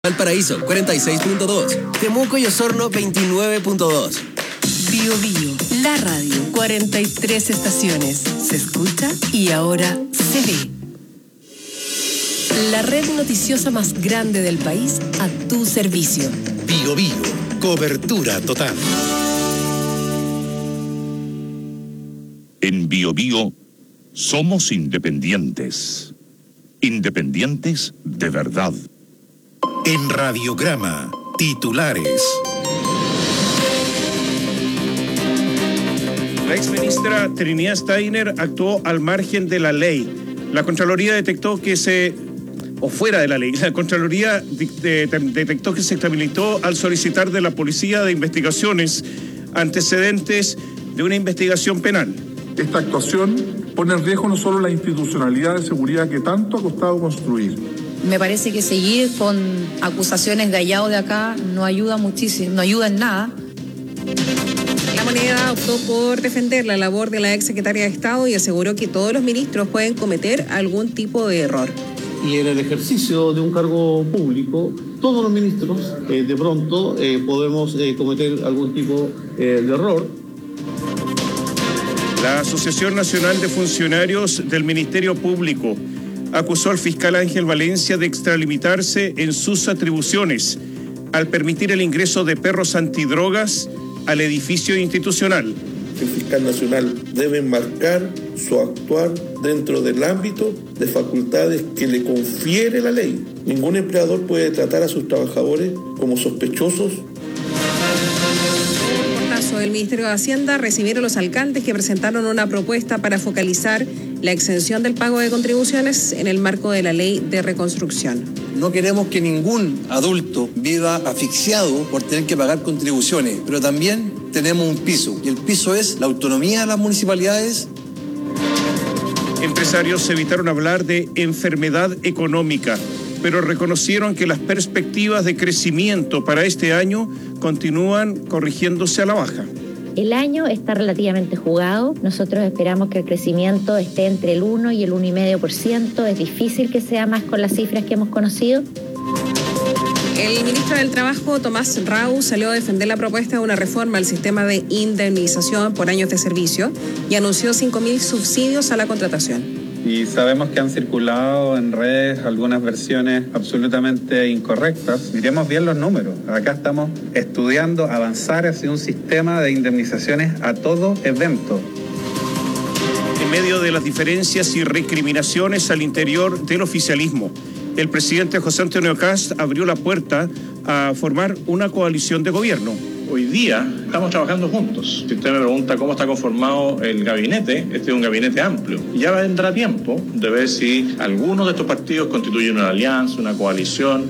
Valparaíso 46.2, Temuco y Osorno 29.2. Bio Bio, la radio, 43 estaciones. Se escucha y ahora se ve. La red noticiosa más grande del país a tu servicio. Bio Bio, cobertura total. En Bio Bio somos independientes. Independientes de verdad. En Radiograma, titulares. La exministra Trinidad Steiner actuó al margen de la ley. La Contraloría detectó que fuera de la ley, la Contraloría detectó que se extralimitó al solicitar de la Policía de Investigaciones antecedentes de una investigación penal. Esta actuación pone en riesgo no solo la institucionalidad de seguridad que tanto ha costado construir. Me parece que seguir con acusaciones de allá o de acá no ayuda muchísimo, no ayuda en nada. La Moneda optó por defender la labor de la exsecretaria de Estado y aseguró que todos los ministros pueden cometer algún tipo de error. Y en el ejercicio de un cargo público, todos los ministros de pronto podemos cometer algún tipo de error. La Asociación Nacional de Funcionarios del Ministerio Público acusó al fiscal Ángel Valencia de extralimitarse en sus atribuciones al permitir el ingreso de perros antidrogas al edificio institucional. El fiscal nacional debe enmarcar su actuar dentro del ámbito de facultades que le confiere la ley. Ningún empleador puede tratar a sus trabajadores como sospechosos. El Ministerio de Hacienda recibieron los alcaldes que presentaron una propuesta para focalizar la exención del pago de contribuciones en el marco de la ley de reconstrucción. No queremos que ningún adulto viva asfixiado por tener que pagar contribuciones, pero también tenemos un piso, y el piso es la autonomía de las municipalidades. Empresarios evitaron hablar de enfermedad económica, pero reconocieron que las perspectivas de crecimiento para este año continúan corrigiéndose a la baja. El año está relativamente jugado. Nosotros esperamos que el crecimiento esté entre el 1 y el 1,5%. Es difícil que sea más con las cifras que hemos conocido. El ministro del Trabajo, Tomás Rau, salió a defender la propuesta de una reforma al sistema de indemnización por años de servicio y anunció 5.000 subsidios a la contratación. Y sabemos que han circulado en redes algunas versiones absolutamente incorrectas. Miremos bien los números. Acá estamos estudiando avanzar hacia un sistema de indemnizaciones a todo evento. En medio de las diferencias y recriminaciones al interior del oficialismo, el presidente José Antonio Kast abrió la puerta a formar una coalición de gobierno. Hoy día estamos trabajando juntos. Si usted me pregunta cómo está conformado el gabinete, este es un gabinete amplio. Ya vendrá tiempo de ver si algunos de estos partidos constituyen una alianza, una coalición.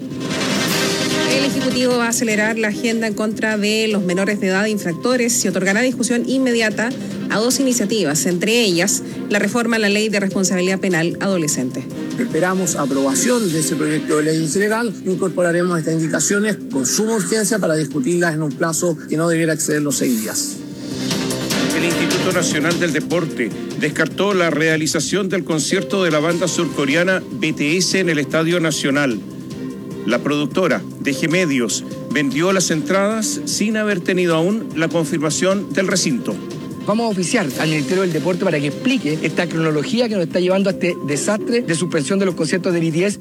El Ejecutivo va a acelerar la agenda en contra de los menores de edad infractores y otorgará discusión inmediata a 2 iniciativas, entre ellas la reforma a la Ley de Responsabilidad Penal Adolescente. Esperamos aprobación de ese proyecto de ley legal. Incorporaremos estas indicaciones con suma urgencia para discutirlas en un plazo que no debiera exceder los 6 días. El Instituto Nacional del Deporte descartó la realización del concierto de la banda surcoreana BTS en el Estadio Nacional. La productora DG Medios vendió las entradas sin haber tenido aún la confirmación del recinto. Vamos a oficiar al Ministerio del Deporte para que explique esta cronología que nos está llevando a este desastre de suspensión de los conciertos de BTS.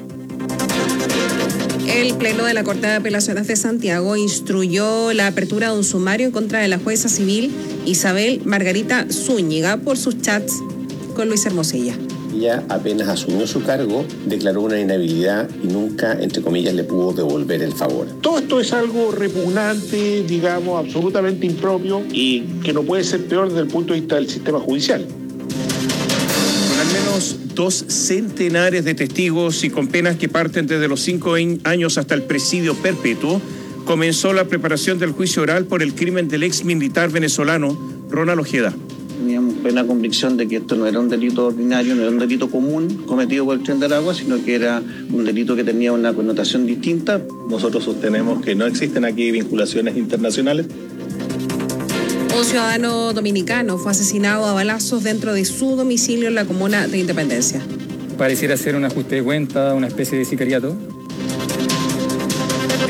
El Pleno de la Corte de Apelaciones de Santiago instruyó la apertura de un sumario en contra de la jueza civil Isabel Margarita Zúñiga por sus chats con Luis Hermosilla. Ella apenas asumió su cargo, declaró una inhabilidad y nunca, entre comillas, le pudo devolver el favor. Todo esto es algo repugnante, digamos, absolutamente impropio y que no puede ser peor desde el punto de vista del sistema judicial. Con al menos 2 centenares de testigos y con penas que parten desde los 5 años hasta el presidio perpetuo, comenzó la preparación del juicio oral por el crimen del ex militar venezolano Ronald Ojeda. Teníamos plena convicción de que esto no era un delito ordinario, no era un delito común cometido por el Tren de Aragua, sino que era un delito que tenía una connotación distinta. Nosotros sostenemos que no existen aquí vinculaciones internacionales. Un ciudadano dominicano fue asesinado a balazos dentro de su domicilio en la comuna de Independencia. Pareciera ser un ajuste de cuenta, una especie de sicariato.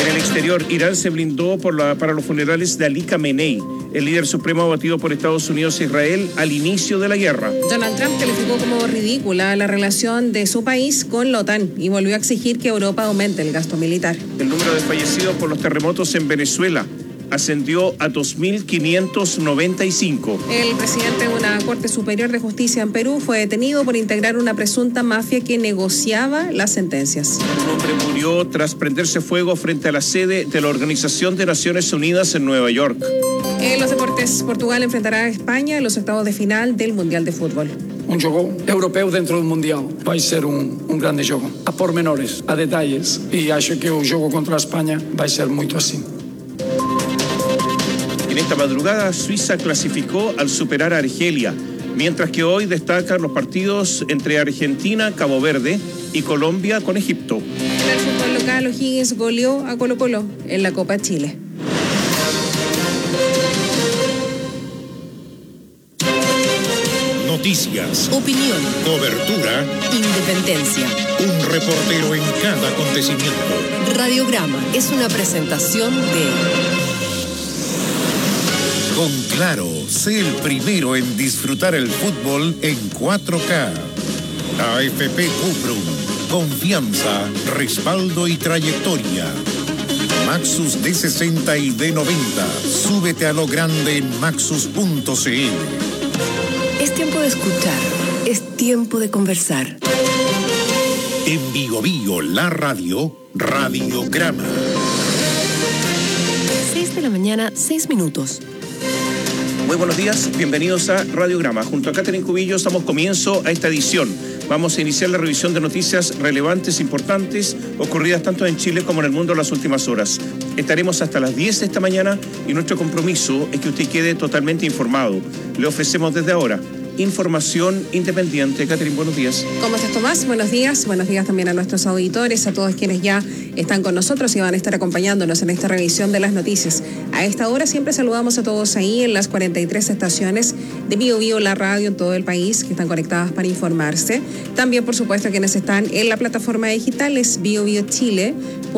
En el exterior, Irán se blindó para los funerales de Ali Khamenei, el líder supremo abatido por Estados Unidos e Israel al inicio de la guerra. Donald Trump calificó como ridícula la relación de su país con la OTAN y volvió a exigir que Europa aumente el gasto militar. El número de fallecidos por los terremotos en Venezuela ascendió a 2.595. El presidente de una Corte Superior de Justicia en Perú fue detenido por integrar una presunta mafia que negociaba las sentencias. Un hombre murió tras prenderse fuego frente a la sede de la Organización de Naciones Unidas en Nueva York. En los deportes, Portugal enfrentará a España en los octavos de final del Mundial de Fútbol. Un jogo europeu dentro do Mundial vai ser un grande jogo. A pormenores, a detalles, e acho que o jogo contra a España vai ser muito assim. En esta madrugada, Suiza clasificó al superar a Argelia, mientras que hoy destacan los partidos entre Argentina, Cabo Verde y Colombia con Egipto. En el fútbol local, O'Higgins goleó a Colo-Colo en la Copa Chile. Noticias, Opinión, cobertura, independencia. un reportero en cada acontecimiento. Radiograma es una presentación de Con Claro, sé el primero en disfrutar el fútbol en 4K. AFP Cuprum, confianza, respaldo y trayectoria. Maxus D60 y D90, súbete a lo grande en maxus.cl. Es tiempo de escuchar, es tiempo de conversar. En Bio Bio, la radio, Radiograma. 6 de la mañana, 6 minutos. Muy buenos días, bienvenidos a Radiograma. Junto a Catherine Cubillos damos comienzo a esta edición. Vamos a iniciar la revisión de noticias relevantes, importantes, ocurridas tanto en Chile como en el mundo en las últimas horas. Estaremos hasta las 10 de esta mañana y nuestro compromiso es que usted quede totalmente informado. Le ofrecemos desde ahora información independiente. Catherine, buenos días. ¿Cómo estás, Tomás? Buenos días también a nuestros auditores, a todos quienes ya están con nosotros y van a estar acompañándonos en esta revisión de las noticias. A esta hora siempre saludamos a todos ahí en las 43 estaciones de Bio Bio, la radio en todo el país, que están conectadas para informarse. También, por supuesto, quienes están en la plataforma digital es biobiochile.cl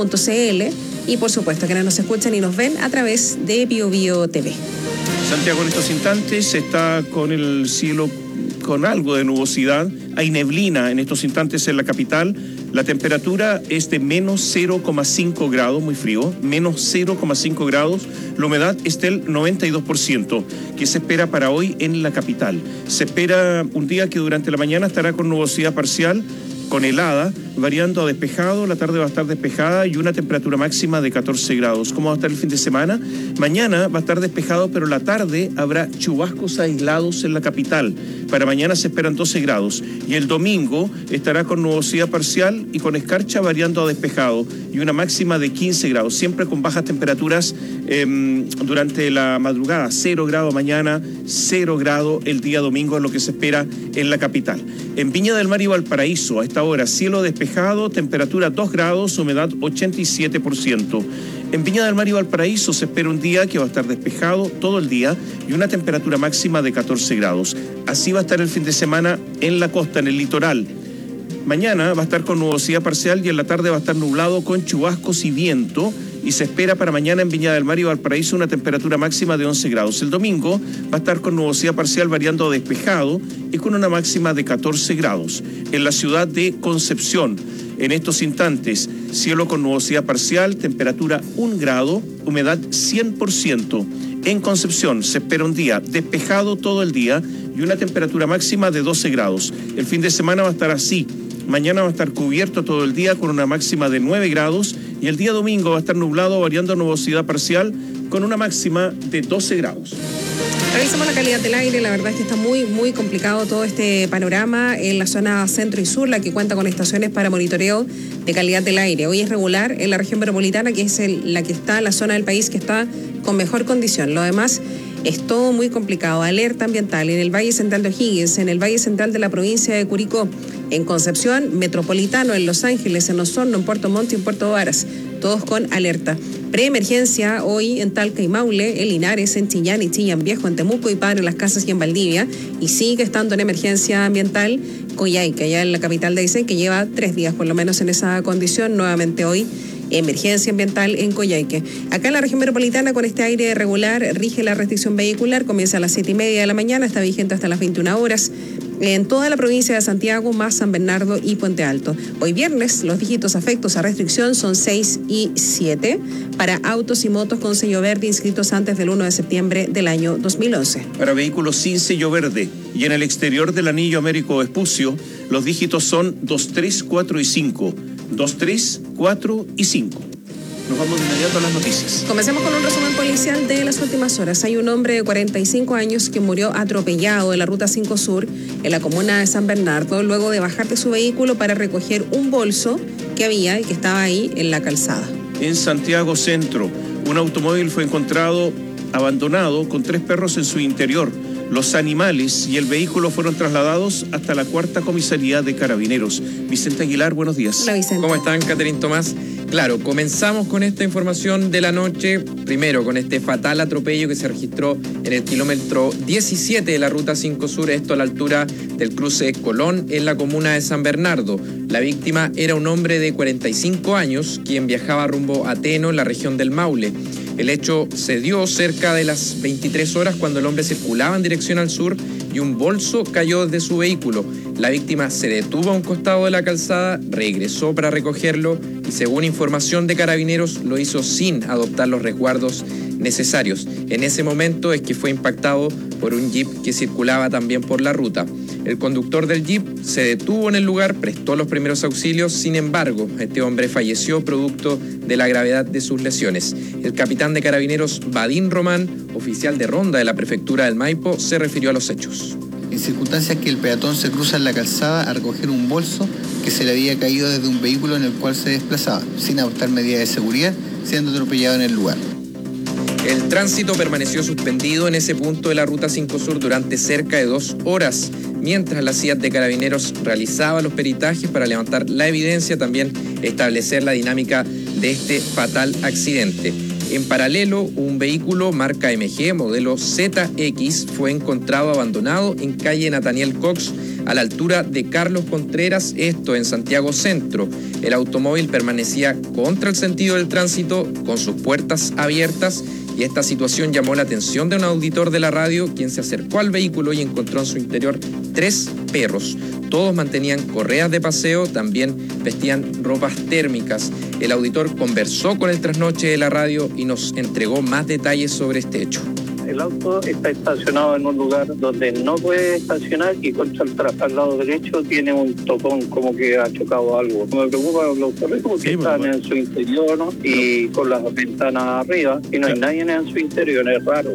y, por supuesto, quienes nos escuchan y nos ven a través de Bio Bio TV. Santiago en estos instantes está con el cielo con algo de nubosidad. Hay neblina en estos instantes en la capital. La temperatura es de menos 0,5 grados, muy frío, menos 0,5 grados. La humedad es del 92%, que se espera para hoy en la capital. Se espera un día que durante la mañana estará con nubosidad parcial, con helada, variando a despejado. La tarde va a estar despejada y una temperatura máxima de 14 grados. ¿Cómo va a estar el fin de semana? Mañana va a estar despejado, pero la tarde habrá chubascos aislados en la capital. Para mañana se esperan 12 grados. Y el domingo estará con nubosidad parcial y con escarcha variando a despejado y una máxima de 15 grados. Siempre con bajas temperaturas durante la madrugada. 0 grado mañana, 0 grado el día domingo es lo que se espera en la capital. En Viña del Mar y Valparaíso, a esta hora, cielo despejado, temperatura 2 grados, humedad 87%. En Viña del Mar y Valparaíso se espera un día que va a estar despejado todo el día y una temperatura máxima de 14 grados. Así va a estar el fin de semana en la costa, en el litoral. Mañana va a estar con nubosidad parcial y en la tarde va a estar nublado con chubascos y viento. Y se espera para mañana en Viña del Mar y Valparaíso una temperatura máxima de 11 grados. El domingo va a estar con nubosidad parcial variando a despejado y con una máxima de 14 grados. En la ciudad de Concepción, en estos instantes, cielo con nubosidad parcial, temperatura 1 grado, humedad 100%. En Concepción se espera un día despejado todo el día y una temperatura máxima de 12 grados. El fin de semana va a estar así. Mañana va a estar cubierto todo el día con una máxima de 9 grados y el día domingo va a estar nublado variando a nubosidad parcial con una máxima de 12 grados. Revisamos la calidad del aire. La verdad es que está muy complicado todo este panorama en la zona centro y sur, la que cuenta con estaciones para monitoreo de calidad del aire. Hoy es regular en la región metropolitana, que es la que está, la zona del país que está con mejor condición. Lo demás es todo muy complicado. Alerta ambiental en el Valle Central de O'Higgins, en el Valle Central de la provincia de Curicó, en Concepción, Metropolitano, en Los Ángeles, en Osorno, en Puerto Montt y en Puerto Varas, todos con alerta. Preemergencia hoy en Talca y Maule, en Linares, en Chillán y Chillán Viejo, en Temuco y Padre Las Casas y en Valdivia. Y sigue estando en emergencia ambiental Coyhaique, allá en la capital de Aysén, que lleva 3 días por lo menos en esa condición, nuevamente hoy emergencia ambiental en Coyhaique. Acá en la región metropolitana, con este aire regular, rige la restricción vehicular, comienza a las 7:30 de la mañana, está vigente hasta las 21 horas. En toda la provincia de Santiago, más San Bernardo y Puente Alto. Hoy viernes, los dígitos afectos a restricción son 6 y 7 para autos y motos con sello verde inscritos antes del 1 de septiembre del año 2011. Para vehículos sin sello verde y en el exterior del anillo Américo Vespucio, los dígitos son 2, 3, 4 y 5. 2, 3, 4 y 5. Nos vamos de inmediato a las noticias. Comencemos con un resumen policial de las últimas horas. Hay un hombre de 45 años que murió atropellado en la Ruta 5 Sur, en la comuna de San Bernardo, luego de bajar de su vehículo para recoger un bolso que había y que estaba ahí en la calzada. En Santiago Centro, un automóvil fue encontrado abandonado con 3 perros en su interior. Los animales y el vehículo fueron trasladados hasta la 4ª Comisaría de Carabineros. Vicente Aguilar, buenos días. Hola, Vicente. ¿Cómo están, Catherine Tomás? Claro, comenzamos con esta información de la noche, primero con este fatal atropello que se registró en el kilómetro 17 de la Ruta 5 Sur, esto a la altura del cruce Colón, en la comuna de San Bernardo. La víctima era un hombre de 45 años, quien viajaba rumbo a Teno, en la región del Maule. El hecho se dio cerca de las 23 horas cuando el hombre circulaba en dirección al sur y un bolso cayó de su vehículo. La víctima se detuvo a un costado de la calzada, regresó para recogerlo y, según información de Carabineros, lo hizo sin adoptar los resguardos necesarios. En ese momento es que fue impactado por un jeep que circulaba también por la ruta. El conductor del jeep se detuvo en el lugar, prestó los primeros auxilios, sin embargo, este hombre falleció producto de la gravedad de sus lesiones. El capitán de Carabineros, Vadín Román, oficial de ronda de la prefectura del Maipo, se refirió a los hechos. En circunstancias que el peatón se cruza en la calzada a recoger un bolso que se le había caído desde un vehículo en el cual se desplazaba, sin adoptar medidas de seguridad, siendo atropellado en el lugar. El tránsito permaneció suspendido en ese punto de la Ruta 5 Sur durante cerca de 2 horas, mientras la CIA de Carabineros realizaba los peritajes para levantar la evidencia, también establecer la dinámica de este fatal accidente. En paralelo, un vehículo marca MG, modelo ZX, fue encontrado abandonado en calle Nathaniel Cox, a la altura de Carlos Contreras, esto en Santiago Centro. El automóvil permanecía contra el sentido del tránsito, con sus puertas abiertas, y esta situación llamó la atención de un auditor de la radio, quien se acercó al vehículo y encontró en su interior 3 perros. Todos mantenían correas de paseo, también vestían ropas térmicas. El auditor conversó con el trasnoche de la radio y nos entregó más detalles sobre este hecho. El auto está estacionado en un lugar donde no puede estacionar y al lado derecho tiene un topón, como que ha chocado algo. Me preocupa los perros porque están en su interior, ¿no? Y con las ventanas arriba y no hay nadie en su interior, es raro.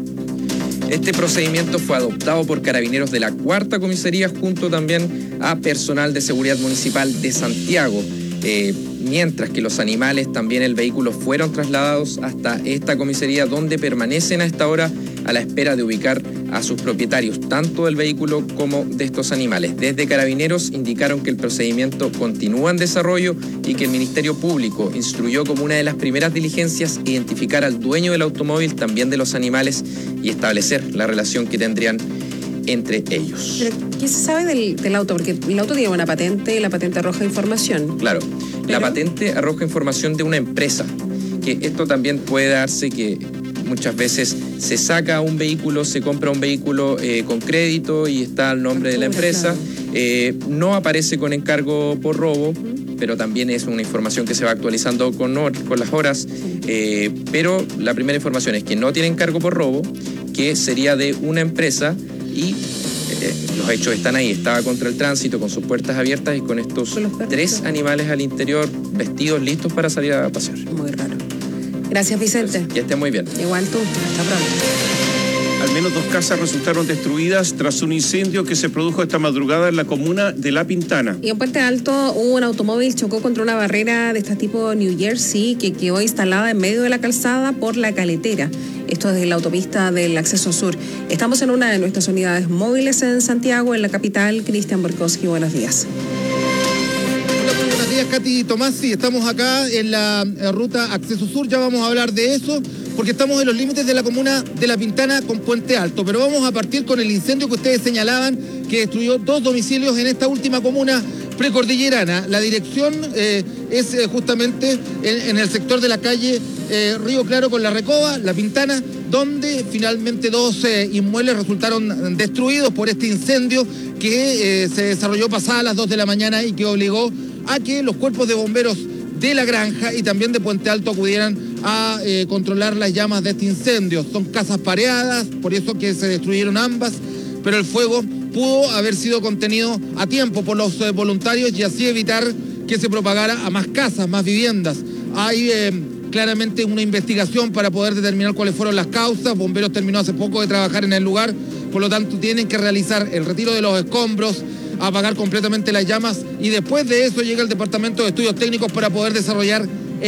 Este procedimiento fue adoptado por Carabineros de la 4ª Comisaría junto también a personal de seguridad municipal de Santiago. Mientras que los animales, también el vehículo, fueron trasladados hasta esta comisaría, donde permanecen a esta hora a la espera de ubicar a sus propietarios, tanto del vehículo como de estos animales. Desde Carabineros indicaron que el procedimiento continúa en desarrollo y que el Ministerio Público instruyó como una de las primeras diligencias identificar al dueño del automóvil, también de los animales, y establecer la relación que tendrían entre ellos. ¿Pero qué se sabe del auto? Porque el auto tiene una patente, la patente arroja información. Claro, la patente arroja información de una empresa, que esto también puede darse que muchas veces se saca un vehículo, se compra un vehículo con crédito y está al nombre de la empresa, no aparece con encargo por robo, pero también es una información que se va actualizando con las horas, pero la primera información es que no tiene encargo por robo, que sería de una empresa y los hechos están ahí. Estaba contra el tránsito con sus puertas abiertas y con estos 3 animales al interior vestidos, listos para salir a pasear. Muy raro. Gracias, Vicente. Que esté muy bien. Igual tú. Hasta pronto. Al menos 2 casas resultaron destruidas tras un incendio que se produjo esta madrugada en la comuna de La Pintana. Y en Puente Alto, un automóvil chocó contra una barrera de este tipo New Jersey que quedó instalada en medio de la calzada por la caletera. Esto es de la autopista del acceso sur. Estamos en una de nuestras unidades móviles en Santiago, en la capital. Cristian Borkowski, buenos días. Hola, muy buenos días, Katy Tomás. Sí, estamos acá en la ruta acceso sur. Ya vamos a hablar de eso, porque estamos en los límites de la comuna de La Pintana con Puente Alto. Pero vamos a partir con el incendio que ustedes señalaban, que destruyó 2 domicilios en esta última comuna precordillerana. La dirección es justamente en el sector de la calle Río Claro con La Recoba, La Pintana, donde finalmente 2 inmuebles resultaron destruidos por este incendio que se desarrolló pasadas las 2 de la mañana y que obligó a que los cuerpos de bomberos de La Granja y también de Puente Alto acudieran a controlar las llamas de este incendio. Son casas pareadas, por eso que se destruyeron ambas, pero el fuego pudo haber sido contenido a tiempo por los voluntarios y así evitar que se propagara a más casas, más viviendas. Hay claramente una investigación para poder determinar cuáles fueron las causas. Bomberos terminó hace poco de trabajar en el lugar, por lo tanto tienen que realizar el retiro de los escombros, apagar completamente las llamas y después de eso llega el Departamento de Estudios Técnicos para poder desarrollar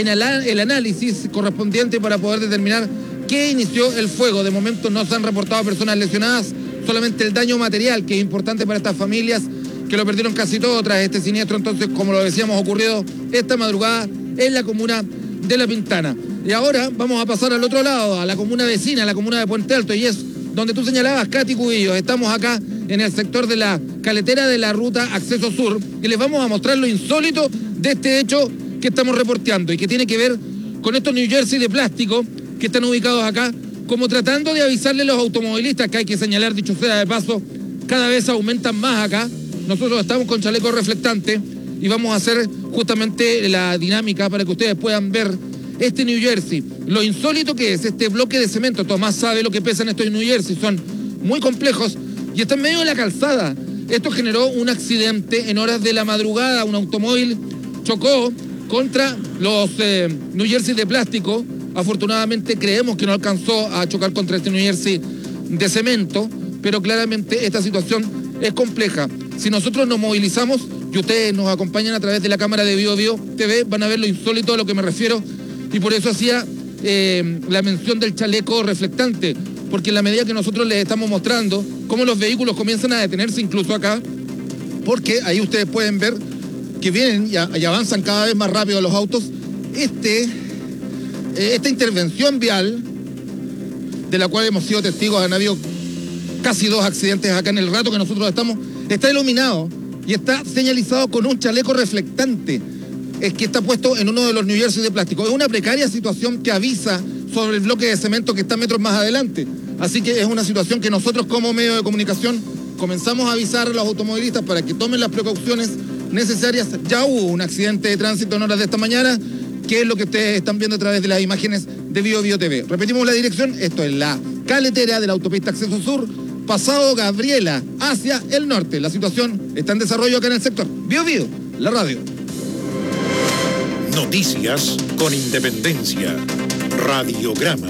el análisis correspondiente para poder determinar qué inició el fuego. De momento no se han reportado personas lesionadas, solamente el daño material, que es importante para estas familias que lo perdieron casi todo tras este siniestro. Entonces, como lo decíamos, ocurrido esta madrugada en la comuna de La Pintana. Y ahora vamos a pasar al otro lado, a la comuna vecina, a la comuna de Puente Alto, y es donde tú señalabas, Katy Cubillos. Estamos acá en el sector de la caletera de la ruta Acceso Sur y les vamos a mostrar lo insólito de este hecho que estamos reporteando y que tiene que ver con estos New Jersey de plástico que están ubicados acá, como tratando de avisarle a los automovilistas, que hay que señalar, dicho sea de paso, cada vez aumentan más acá. Nosotros estamos con chaleco reflectante y vamos a hacer justamente la dinámica para que ustedes puedan ver este New Jersey. Lo insólito que es este bloque de cemento. Tomás sabe lo que pesan estos New Jersey, son muy complejos y está en medio de la calzada. Esto generó un accidente en horas de la madrugada. Un automóvil chocó contra los New Jersey de plástico. Afortunadamente creemos que no alcanzó a chocar contra este New Jersey de cemento, pero claramente esta situación es compleja. Si nosotros nos movilizamos y ustedes nos acompañan a través de la cámara de Bio Bio TV, van a ver lo insólito a lo que me refiero, y por eso hacía la mención del chaleco reflectante, porque en la medida que nosotros les estamos mostrando cómo los vehículos comienzan a detenerse incluso acá, porque ahí ustedes pueden ver que vienen y avanzan cada vez más rápido los autos, esta intervención vial, de la cual hemos sido testigos, han habido casi 2 accidentes acá en el rato que nosotros estamos, está iluminado y está señalizado con un chaleco reflectante, es que está puesto en uno de los New Jersey de plástico. Es una precaria situación que avisa sobre el bloque de cemento que está metros más adelante. Así que es una situación que nosotros como medio de comunicación comenzamos a avisar a los automovilistas para que tomen las precauciones necesarias. Ya hubo un accidente de tránsito en horas de esta mañana, que es lo que ustedes están viendo a través de las imágenes de Bio Bio TV. Repetimos la dirección, esto es la caletera de la autopista Acceso Sur, pasado Gabriela, hacia el norte. La situación está en desarrollo acá en el sector. Bio Bio, la radio. Noticias con independencia. Radiograma.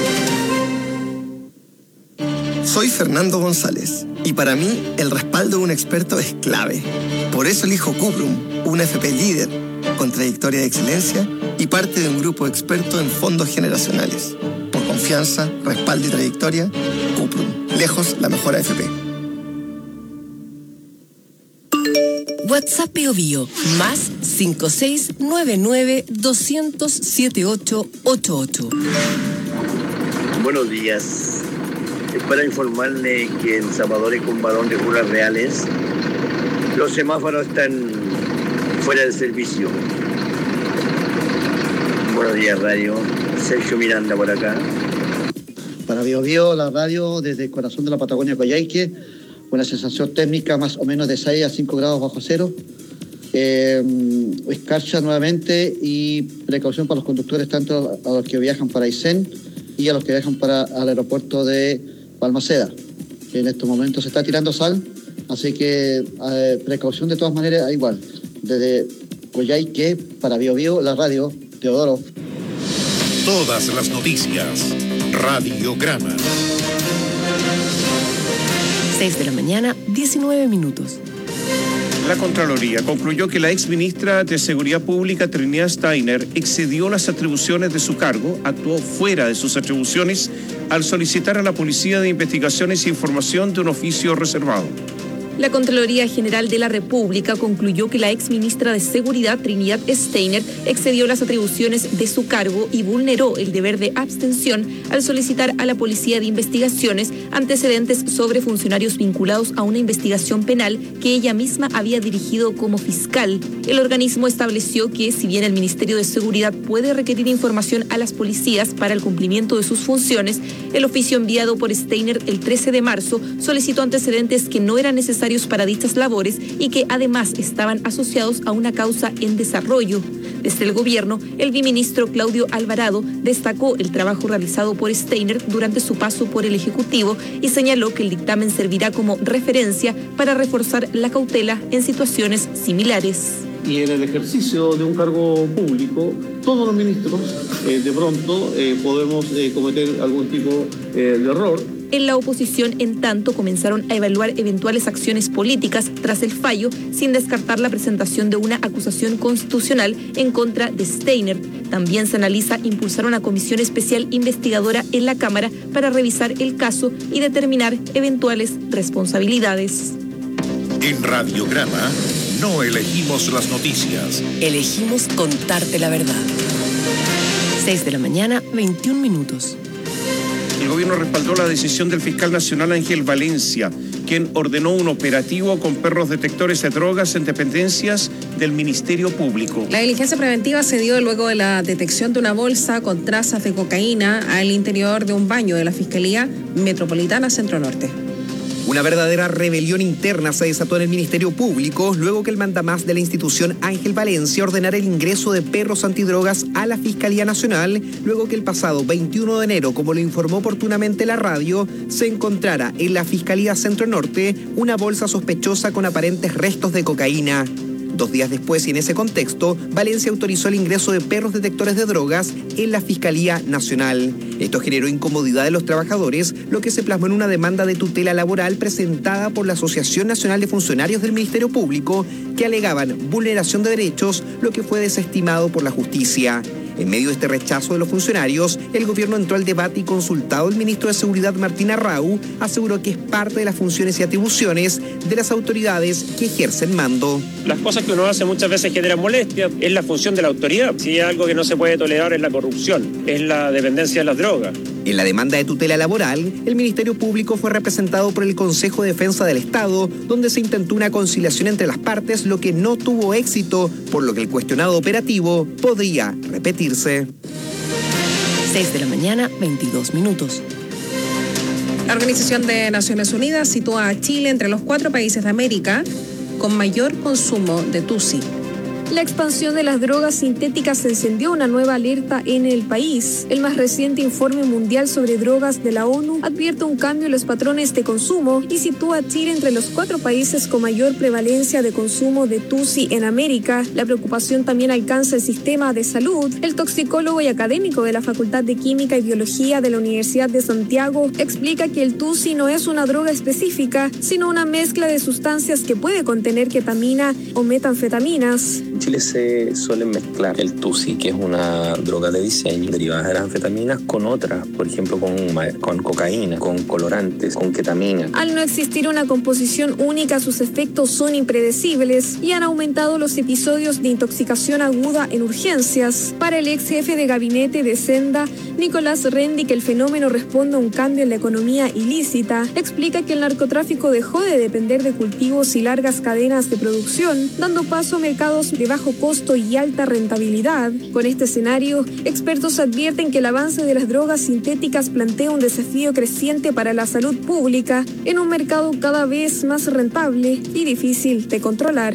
Soy Fernando González y para mí el respaldo de un experto es clave. Por eso elijo Cuprum, una FP líder con trayectoria de excelencia y parte de un grupo experto en fondos generacionales. Por confianza, respaldo y trayectoria, Cuprum, lejos la mejor AFP. WhatsApp Bio Bio, más 5699-200-7888. Buenos días. Es para informarle que en Zapadores con Barón de Juras Reales los semáforos están fuera de servicio. Buenos días, radio. Sergio Miranda por acá. Para Bio Bio, la radio desde el corazón de la Patagonia Coyhaique, una sensación térmica más o menos de 6 a 5 grados bajo cero. Escarcha nuevamente y precaución para los conductores, tanto a los que viajan para Aysén y a los que viajan para el aeropuerto de Balmaceda, que en estos momentos se está tirando sal, así que precaución de todas maneras igual. Desde Coyhaique, para Bio Bio, la radio, Teodoro. Todas las noticias. Radiograma. 6 de la mañana, 19 minutos. La Contraloría concluyó que la exministra de Seguridad Pública, Trinidad Steiner, excedió las atribuciones de su cargo, actuó fuera de sus atribuciones al solicitar a la Policía de Investigaciones información de un oficio reservado. La Contraloría General de la República concluyó que la exministra de Seguridad, Trinidad Steiner, excedió las atribuciones de su cargo y vulneró el deber de abstención al solicitar a la Policía de Investigaciones antecedentes sobre funcionarios vinculados a una investigación penal que ella misma había dirigido como fiscal. El organismo estableció que, si bien el Ministerio de Seguridad puede requerir información a las policías para el cumplimiento de sus funciones, el oficio enviado por Steiner el 13 de marzo solicitó antecedentes que no eran necesarios para dichas labores y que además estaban asociados a una causa en desarrollo. Desde el gobierno, el viceministro Claudio Alvarado destacó el trabajo realizado por Steiner durante su paso por el Ejecutivo y señaló que el dictamen servirá como referencia para reforzar la cautela en situaciones similares. Y en el ejercicio de un cargo público, todos los ministros de pronto podemos cometer algún tipo de error. En la oposición, en tanto, comenzaron a evaluar eventuales acciones políticas tras el fallo, sin descartar la presentación de una acusación constitucional en contra de Steiner. También se analiza impulsar una comisión especial investigadora en la Cámara para revisar el caso y determinar eventuales responsabilidades. En Radiograma no elegimos las noticias. Elegimos contarte la verdad. 6 de la mañana, 21 minutos. El gobierno respaldó la decisión del fiscal nacional Ángel Valencia, quien ordenó un operativo con perros detectores de drogas en dependencias del Ministerio Público. La diligencia preventiva se dio luego de la detección de una bolsa con trazas de cocaína al interior de un baño de la Fiscalía Metropolitana Centro Norte. Una verdadera rebelión interna se desató en el Ministerio Público luego que el mandamás de la institución, Ángel Valencia, ordenara el ingreso de perros antidrogas a la Fiscalía Nacional, luego que el pasado 21 de enero, como lo informó oportunamente la radio, se encontrara en la Fiscalía Centro Norte una bolsa sospechosa con aparentes restos de cocaína. 2 días después, y en ese contexto, Valencia autorizó el ingreso de perros detectores de drogas en la Fiscalía Nacional. Esto generó incomodidad de los trabajadores, lo que se plasmó en una demanda de tutela laboral presentada por la Asociación Nacional de Funcionarios del Ministerio Público, que alegaban vulneración de derechos, lo que fue desestimado por la justicia. En medio de este rechazo de los funcionarios, el gobierno entró al debate y, consultado el ministro de Seguridad, Martín Arrau, aseguró que es parte de las funciones y atribuciones de las autoridades que ejercen mando. Las cosas que uno hace muchas veces generan molestia, es la función de la autoridad. Si hay algo que no se puede tolerar es la corrupción, es la dependencia de las drogas. En la demanda de tutela laboral, el Ministerio Público fue representado por el Consejo de Defensa del Estado, donde se intentó una conciliación entre las partes, lo que no tuvo éxito, por lo que el cuestionado operativo podría repetirse. 6 de la mañana, 22 minutos. La Organización de Naciones Unidas sitúa a Chile entre los 4 países de América con mayor consumo de TUSI. La expansión de las drogas sintéticas encendió una nueva alerta en el país. El más reciente informe mundial sobre drogas de la ONU advierte un cambio en los patrones de consumo y sitúa a Chile entre los 4 países con mayor prevalencia de consumo de TUSI en América. La preocupación también alcanza el sistema de salud. El toxicólogo y académico de la Facultad de Química y Biología de la Universidad de Santiago explica que el TUSI no es una droga específica, sino una mezcla de sustancias que puede contener ketamina o metanfetaminas. En Chile se suele mezclar el TUSI, que es una droga de diseño derivada de las anfetaminas, con otras, por ejemplo con cocaína, con colorantes, con ketamina. Al no existir una composición única, sus efectos son impredecibles y han aumentado los episodios de intoxicación aguda en urgencias. Para el ex jefe de gabinete de Senda, Nicolás Rendi, que el fenómeno responde a un cambio en la economía ilícita, explica que el narcotráfico dejó de depender de cultivos y largas cadenas de producción, dando paso a mercados de bajo costo y alta rentabilidad. Con este escenario, expertos advierten que el avance de las drogas sintéticas plantea un desafío creciente para la salud pública en un mercado cada vez más rentable y difícil de controlar.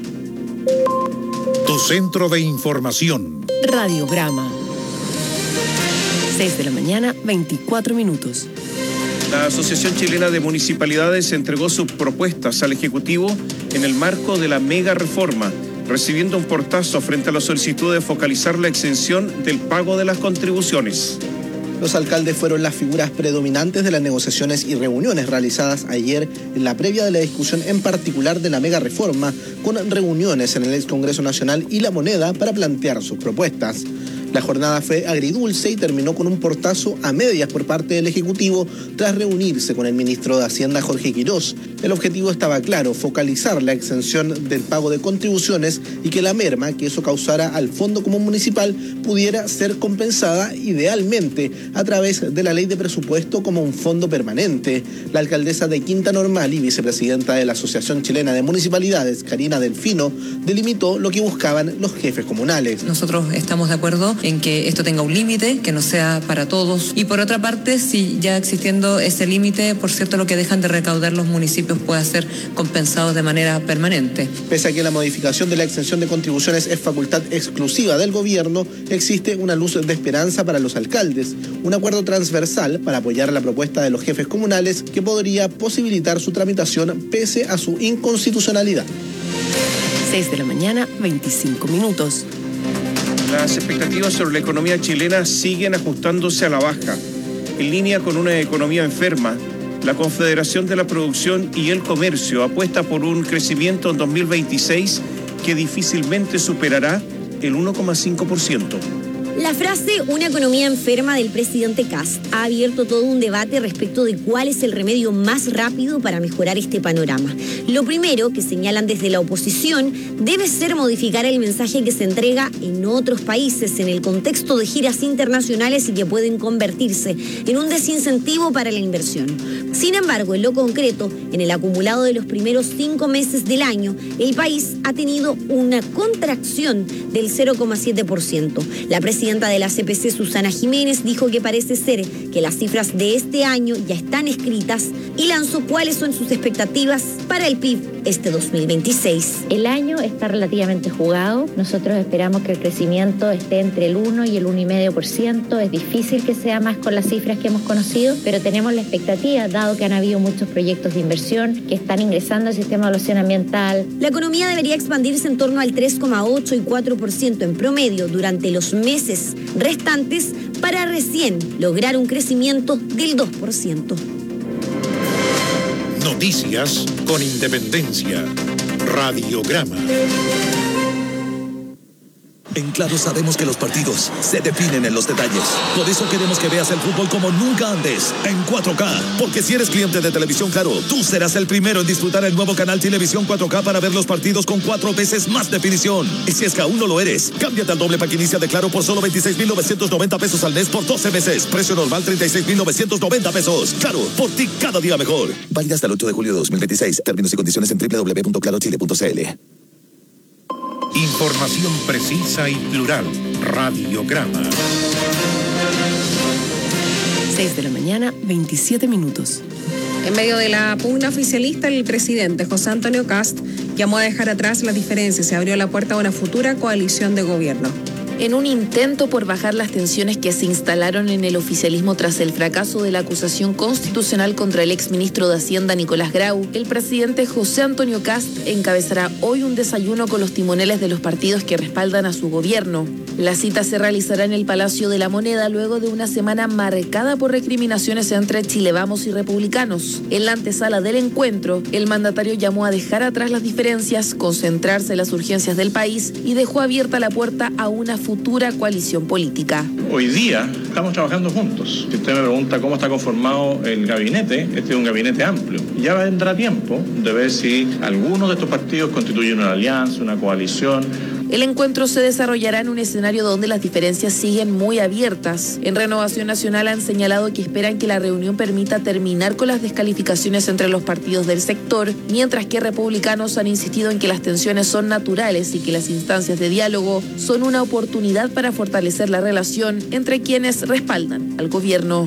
Tu centro de información. Radiograma. 6 de la mañana, 24 minutos. La Asociación Chilena de Municipalidades entregó sus propuestas al Ejecutivo en el marco de la mega reforma, recibiendo un portazo frente a la solicitud de focalizar la exención del pago de las contribuciones. Los alcaldes fueron las figuras predominantes de las negociaciones y reuniones realizadas ayer en la previa de la discusión en particular de la mega reforma, con reuniones en el ex Congreso Nacional y La Moneda para plantear sus propuestas. La jornada fue agridulce y terminó con un portazo a medias por parte del Ejecutivo tras reunirse con el ministro de Hacienda, Jorge Quirós. El objetivo estaba claro: focalizar la exención del pago de contribuciones y que la merma que eso causara al Fondo Común Municipal pudiera ser compensada idealmente a través de la ley de presupuesto como un fondo permanente. La alcaldesa de Quinta Normal y vicepresidenta de la Asociación Chilena de Municipalidades, Karina Delfino, delimitó lo que buscaban los jefes comunales. Nosotros estamos de acuerdo en que esto tenga un límite, que no sea para todos. Y por otra parte, si ya existiendo ese límite, por cierto, lo que dejan de recaudar los municipios pueda ser compensado de manera permanente. Pese a que la modificación de la exención de contribuciones es facultad exclusiva del gobierno, existe una luz de esperanza para los alcaldes, un acuerdo transversal para apoyar la propuesta de los jefes comunales que podría posibilitar su tramitación pese a su inconstitucionalidad. 6 de la mañana, 25 minutos. Las expectativas sobre la economía chilena siguen ajustándose a la baja. En línea con una economía enferma, la Confederación de la Producción y el Comercio apuesta por un crecimiento en 2026 que difícilmente superará el 1,5%. La frase "una economía enferma" del presidente Kast ha abierto todo un debate respecto de cuál es el remedio más rápido para mejorar este panorama. Lo primero que señalan desde la oposición debe ser modificar el mensaje que se entrega en otros países en el contexto de giras internacionales y que pueden convertirse en un desincentivo para la inversión. Sin embargo, en lo concreto, en el acumulado de los primeros 5 meses del año, el país ha tenido una contracción del 0,7%. La presidenta de la CPC, Susana Jiménez, dijo que parece ser que las cifras de este año ya están escritas y lanzó cuáles son sus expectativas para el PIB este 2026. El año está relativamente jugado. Nosotros esperamos que el crecimiento esté entre el 1 y el 1,5%. Es difícil que sea más con las cifras que hemos conocido, pero tenemos la expectativa, dado que han habido muchos proyectos de inversión que están ingresando al sistema de evaluación ambiental. La economía debería expandirse en torno al 3,8 y 4% en promedio durante los meses restantes para recién lograr un crecimiento del 2%. Noticias con independencia. Radiograma. En Claro sabemos que los partidos se definen en los detalles. Por eso queremos que veas el fútbol como nunca antes, en 4K. Porque si eres cliente de Televisión Claro, tú serás el primero en disfrutar el nuevo canal Televisión 4K para ver los partidos con 4 veces más definición. Y si es que aún no lo eres, cámbiate al doble pack inicia de Claro por solo 26,990 pesos al mes por 12 meses. Precio normal 36,990 pesos. Claro, por ti cada día mejor. Válida hasta el 8 de julio de 2026. Términos y condiciones en www.clarochile.cl. Información precisa y plural. Radiograma. 6 de la mañana, 27 minutos. En medio de la pugna oficialista, el presidente José Antonio Kast llamó a dejar atrás las diferencias y abrió la puerta a una futura coalición de gobierno. En un intento por bajar las tensiones que se instalaron en el oficialismo tras el fracaso de la acusación constitucional contra el exministro de Hacienda Nicolás Grau, el presidente José Antonio Kast encabezará hoy un desayuno con los timoneles de los partidos que respaldan a su gobierno. La cita se realizará en el Palacio de la Moneda luego de una semana marcada por recriminaciones entre Chile Vamos y republicanos. En la antesala del encuentro, el mandatario llamó a dejar atrás las diferencias, concentrarse en las urgencias del país y dejó abierta la puerta a una futura coalición política. Hoy día estamos trabajando juntos. Si usted me pregunta cómo está conformado el gabinete, este es un gabinete amplio. Ya vendrá tiempo de ver si algunos de estos partidos constituyen una alianza, una coalición. El encuentro se desarrollará en un escenario donde las diferencias siguen muy abiertas. En Renovación Nacional han señalado que esperan que la reunión permita terminar con las descalificaciones entre los partidos del sector, mientras que republicanos han insistido en que las tensiones son naturales y que las instancias de diálogo son una oportunidad para fortalecer la relación entre quienes respaldan al gobierno.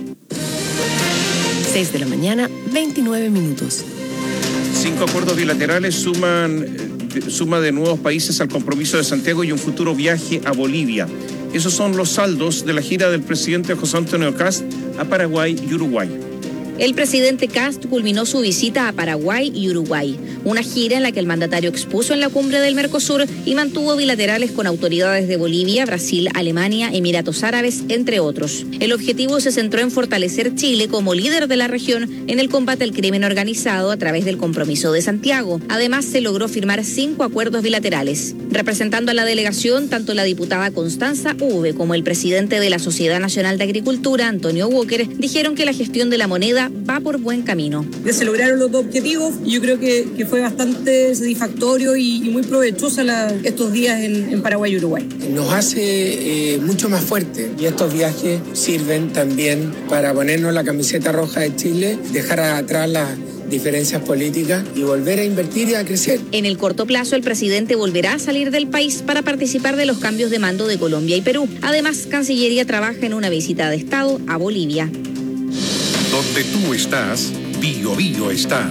6 de la mañana, 29 minutos. 5 acuerdos bilaterales suma de nuevos países al compromiso de Santiago y un futuro viaje a Bolivia. Esos son los saldos de la gira del presidente José Antonio Kast a Paraguay y Uruguay. El presidente Kast culminó su visita a Paraguay y Uruguay, una gira en la que el mandatario expuso en la cumbre del Mercosur y mantuvo bilaterales con autoridades de Bolivia, Brasil, Alemania, Emiratos Árabes, entre otros. El objetivo se centró en fortalecer Chile como líder de la región en el combate al crimen organizado a través del Compromiso de Santiago. Además, se logró firmar 5 acuerdos bilaterales. Representando a la delegación, tanto la diputada Constanza Uve como el presidente de la Sociedad Nacional de Agricultura, Antonio Walker, dijeron que la gestión de la moneda va por buen camino. Se lograron los 2 objetivos y yo creo que fue bastante satisfactorio y muy provechosa estos días en Paraguay y Uruguay. Nos hace mucho más fuerte y estos viajes sirven también para ponernos la camiseta roja de Chile, dejar atrás las diferencias políticas y volver a invertir y a crecer. En el corto plazo, el presidente volverá a salir del país para participar de los cambios de mando de Colombia y Perú. Además, Cancillería trabaja en una visita de Estado a Bolivia. Donde tú estás, Bio Bio está.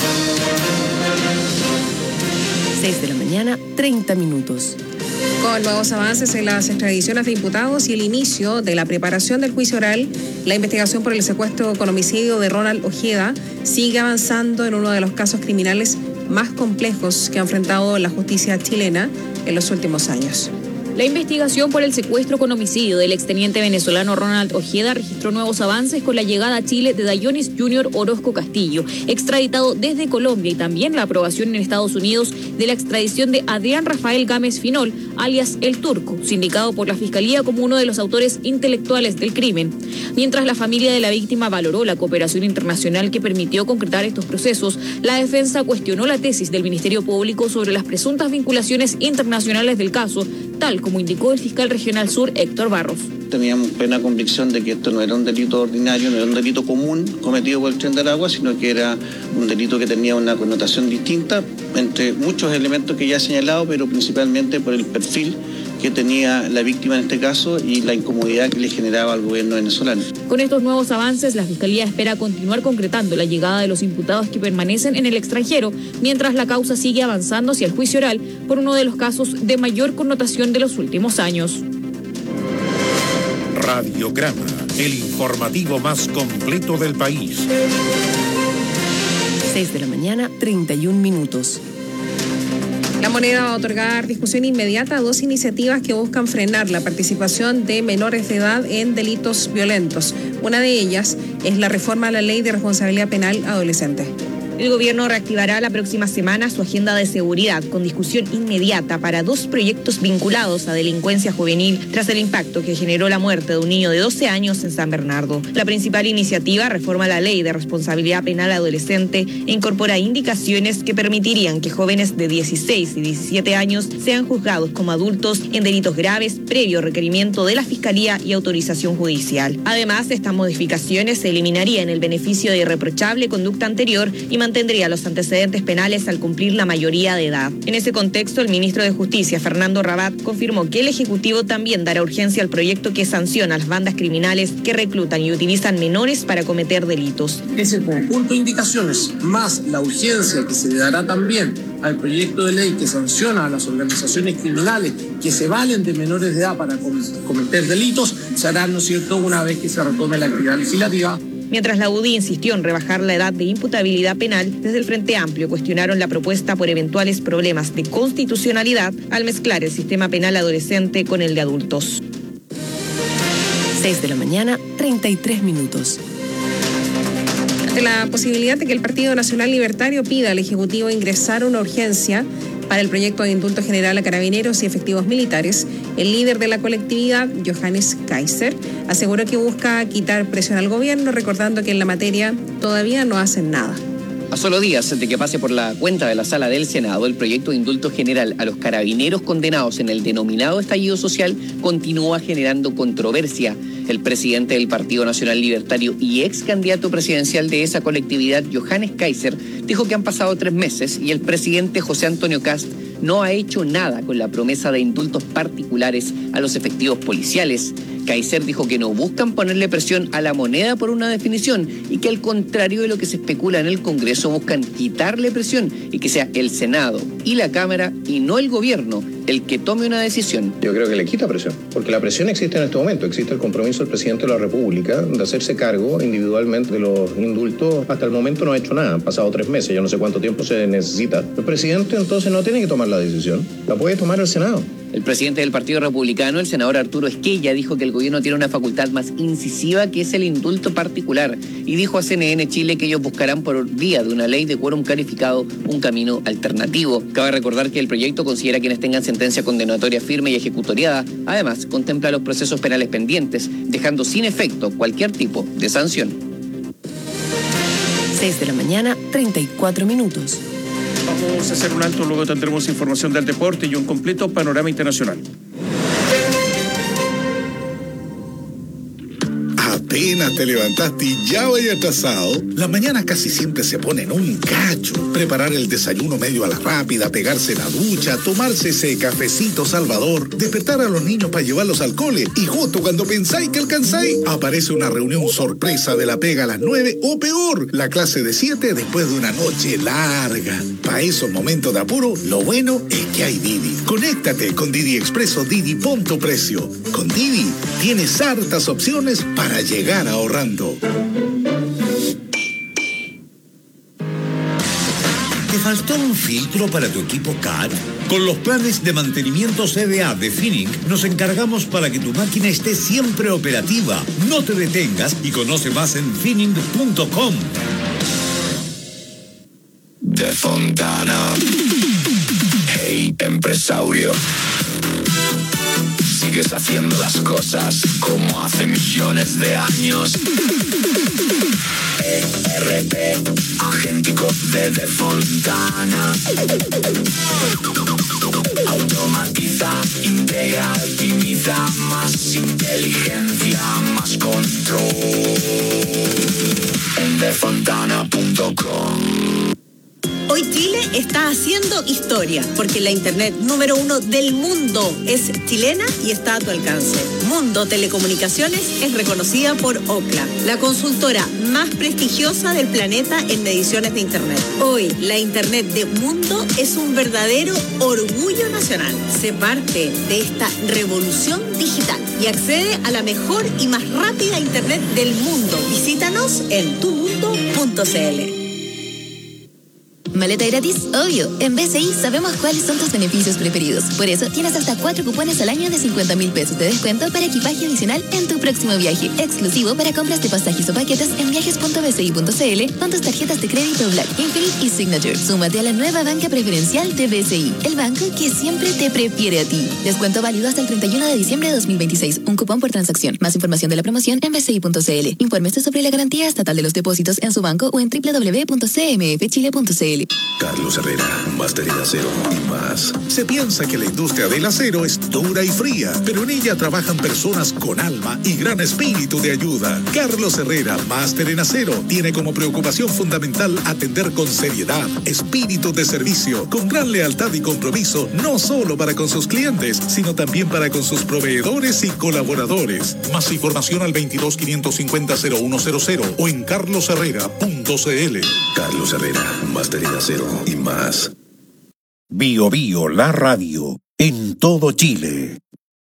6 de la mañana, 30 minutos. Con nuevos avances en las extradiciones de imputados y el inicio de la preparación del juicio oral, la investigación por el secuestro con homicidio de Ronald Ojeda sigue avanzando en uno de los casos criminales más complejos que ha enfrentado la justicia chilena en los últimos años. La investigación por el secuestro con homicidio del exteniente venezolano Ronald Ojeda registró nuevos avances con la llegada a Chile de Dayonis Jr. Orozco Castillo, extraditado desde Colombia, y también la aprobación en Estados Unidos de la extradición de Adrián Rafael Gámez Finol, alias El Turco, sindicado por la Fiscalía como uno de los autores intelectuales del crimen. Mientras la familia de la víctima valoró la cooperación internacional que permitió concretar estos procesos, la defensa cuestionó la tesis del Ministerio Público sobre las presuntas vinculaciones internacionales del caso, tal como indicó el fiscal regional sur Héctor Barros. Teníamos plena convicción de que esto no era un delito ordinario, no era un delito común cometido por el Tren de Aragua, sino que era un delito que tenía una connotación distinta, entre muchos elementos que ya he señalado, pero principalmente por el perfil que tenía la víctima en este caso y la incomodidad que le generaba al gobierno venezolano. Con estos nuevos avances, la Fiscalía espera continuar concretando la llegada de los imputados que permanecen en el extranjero, mientras la causa sigue avanzando hacia el juicio oral por uno de los casos de mayor connotación de los últimos años. Radiograma, el informativo más completo del país. 6 de la mañana, 31 minutos. La Moneda va a otorgar discusión inmediata a 2 iniciativas que buscan frenar la participación de menores de edad en delitos violentos. Una de ellas es la reforma a la Ley de Responsabilidad Penal Adolescente. El gobierno reactivará la próxima semana su agenda de seguridad con discusión inmediata para 2 proyectos vinculados a delincuencia juvenil tras el impacto que generó la muerte de un niño de 12 años en San Bernardo. La principal iniciativa reforma la Ley de Responsabilidad Penal Adolescente e incorpora indicaciones que permitirían que jóvenes de 16 y 17 años sean juzgados como adultos en delitos graves previo requerimiento de la Fiscalía y autorización judicial. Además, estas modificaciones eliminarían el beneficio de irreprochable conducta anterior y mantendría los antecedentes penales al cumplir la mayoría de edad. En ese contexto, el ministro de Justicia, Fernando Rabat, confirmó que el Ejecutivo también dará urgencia al proyecto que sanciona a las bandas criminales que reclutan y utilizan menores para cometer delitos. Ese conjunto de indicaciones, más la urgencia que se le dará también al proyecto de ley que sanciona a las organizaciones criminales que se valen de menores de edad para cometer delitos, se hará, ¿no es cierto?, una vez que se retome la actividad legislativa. Mientras la UDI insistió en rebajar la edad de imputabilidad penal, desde el Frente Amplio cuestionaron la propuesta por eventuales problemas de constitucionalidad al mezclar el sistema penal adolescente con el de adultos. 6 de la mañana, 33 minutos. Ante la posibilidad de que el Partido Nacional Libertario pida al Ejecutivo ingresar una urgencia para el proyecto de indulto general a carabineros y efectivos militares, el líder de la colectividad, Johannes Kaiser, aseguró que busca quitar presión al gobierno, recordando que en la materia todavía no hacen nada. A solo días de que pase por la cuenta de la Sala del Senado, el proyecto de indulto general a los carabineros condenados en el denominado estallido social continúa generando controversia. El presidente del Partido Nacional Libertario y ex candidato presidencial de esa colectividad, Johannes Kaiser, dijo que han pasado 3 meses y el presidente José Antonio Kast no ha hecho nada con la promesa de indultos particulares a los efectivos policiales. Kaiser dijo que no buscan ponerle presión a la moneda por una definición y que al contrario de lo que se especula en el Congreso buscan quitarle presión y que sea el Senado y la Cámara y no el gobierno el que tome una decisión. Yo creo que le quita presión, porque la presión existe en este momento, existe el compromiso del presidente de la República de hacerse cargo individualmente de los indultos. Hasta el momento no ha hecho nada, han pasado 3 meses, yo no sé cuánto tiempo se necesita. El presidente entonces no tiene que tomar la decisión, la puede tomar el Senado. El presidente del Partido Republicano, el senador Arturo Esquella, dijo que el gobierno tiene una facultad más incisiva que es el indulto particular y dijo a CNN Chile que ellos buscarán por vía de una ley de quórum calificado un camino alternativo. Cabe recordar que el proyecto considera quienes tengan sentencia condenatoria firme y ejecutoriada. Además, contempla los procesos penales pendientes, dejando sin efecto cualquier tipo de sanción. 6 de la mañana, 34 minutos. Vamos a hacer un alto, luego tendremos información del deporte y un completo panorama internacional. Apenas te levantaste y ya vaya atrasado. La mañana casi siempre se pone en un cacho. Preparar el desayuno medio a la rápida, pegarse la ducha, tomarse ese cafecito salvador, despertar a los niños para llevarlos al cole y justo cuando pensáis que alcanzáis, aparece una reunión sorpresa de la pega a las 9 o peor, la clase de 7 después de una noche larga. Para esos momentos de apuro, lo bueno es que hay Didi. Conéctate con Didi Expreso Didi Punto Precio. Con Didi tienes hartas opciones para llegar ahorrando. ¿Te faltó un filtro para tu equipo CAT? Con los planes de mantenimiento CDA de Finning nos encargamos para que tu máquina esté siempre operativa. No te detengas y conoce más en finning.com. De Fontana. Hey, empresario. Sigues haciendo las cosas como hace millones de años. ERP, agéntico de Fontana. Automatiza, integra, optimiza, más inteligencia, más control. En defontana.com. Hoy Chile está haciendo historia, porque la internet número 1 del mundo es chilena y está a tu alcance. Mundo Telecomunicaciones es reconocida por Ookla, la consultora más prestigiosa del planeta en mediciones de internet. Hoy, la internet de Mundo es un verdadero orgullo nacional. Sé parte de esta revolución digital y accede a la mejor y más rápida internet del mundo. Visítanos en tumundo.cl. Maleta gratis, obvio. En BCI sabemos cuáles son tus beneficios preferidos. Por eso tienes hasta 4 cupones al año de 50.000 pesos de descuento para equipaje adicional en tu próximo viaje. Exclusivo para compras de pasajes o paquetes en viajes.bci.cl con tus tarjetas de crédito Black, Infinite y Signature. Súmate a la nueva banca preferencial de BCI, el banco que siempre te prefiere a ti. Descuento válido hasta el 31 de diciembre de 2026. Un cupón por transacción. Más información de la promoción en bci.cl. Infórmese sobre la garantía estatal de los depósitos en su banco o en www.cmfchile.cl. Carlos Herrera, máster en acero y más. Se piensa que la industria del acero es dura y fría, pero en ella trabajan personas con alma y gran espíritu de ayuda. Carlos Herrera, máster en acero, tiene como preocupación fundamental atender con seriedad, espíritu de servicio, con gran lealtad y compromiso, no solo para con sus clientes, sino también para con sus proveedores y colaboradores. Más información al 22-550-0100 o en carlosherrera.cl. Carlos Herrera, máster en acero y más. Bio Bio, la radio, en todo Chile.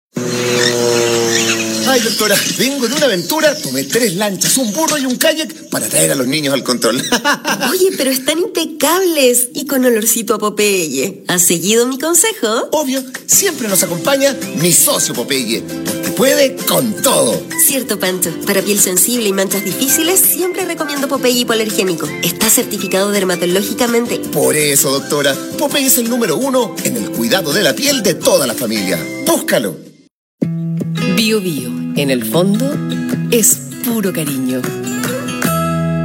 Ay, doctora, vengo de una aventura, tomé 3 lanchas, un burro y un kayak para traer a los niños al control. Oye, pero están impecables y con olorcito a Popeye. ¿Has seguido mi consejo? Obvio, siempre nos acompaña mi socio Popeye, porque puede con todo. Cierto, Pancho. Para piel sensible y manchas difíciles, siempre recomiendo Popeye hipoalergénico. Está certificado dermatológicamente. Por eso, doctora, Popeye es el número 1 en el cuidado de la piel de toda la familia. Búscalo. Bio Bio, en el fondo, es puro cariño.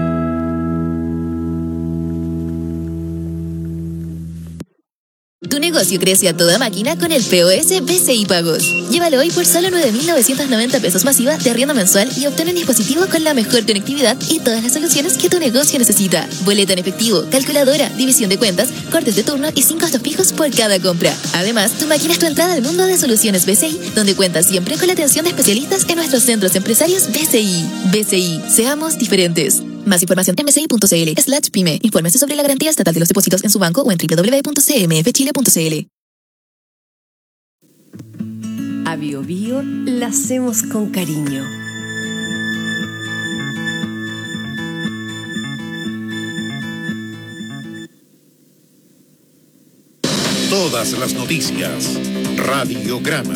Tu negocio negocio crece a toda máquina con el POS BCI Pagos. Llévalo hoy por solo 9.990 pesos masiva de arriendo mensual y obtén un dispositivo con la mejor conectividad y todas las soluciones que tu negocio necesita. Boleta en efectivo, calculadora, división de cuentas, cortes de turno y 5 costos fijos por cada compra. Además, tu máquina es tu entrada al mundo de soluciones BCI, donde cuentas siempre con la atención de especialistas en nuestros centros empresarios BCI. BCI, seamos diferentes. Más información en bci.cl/pyme. Infórmese sobre la garantía estatal de los depósitos en su banco o en www.cmfchile.cl. A Bio Bio la hacemos con cariño. Todas las noticias. Radiograma.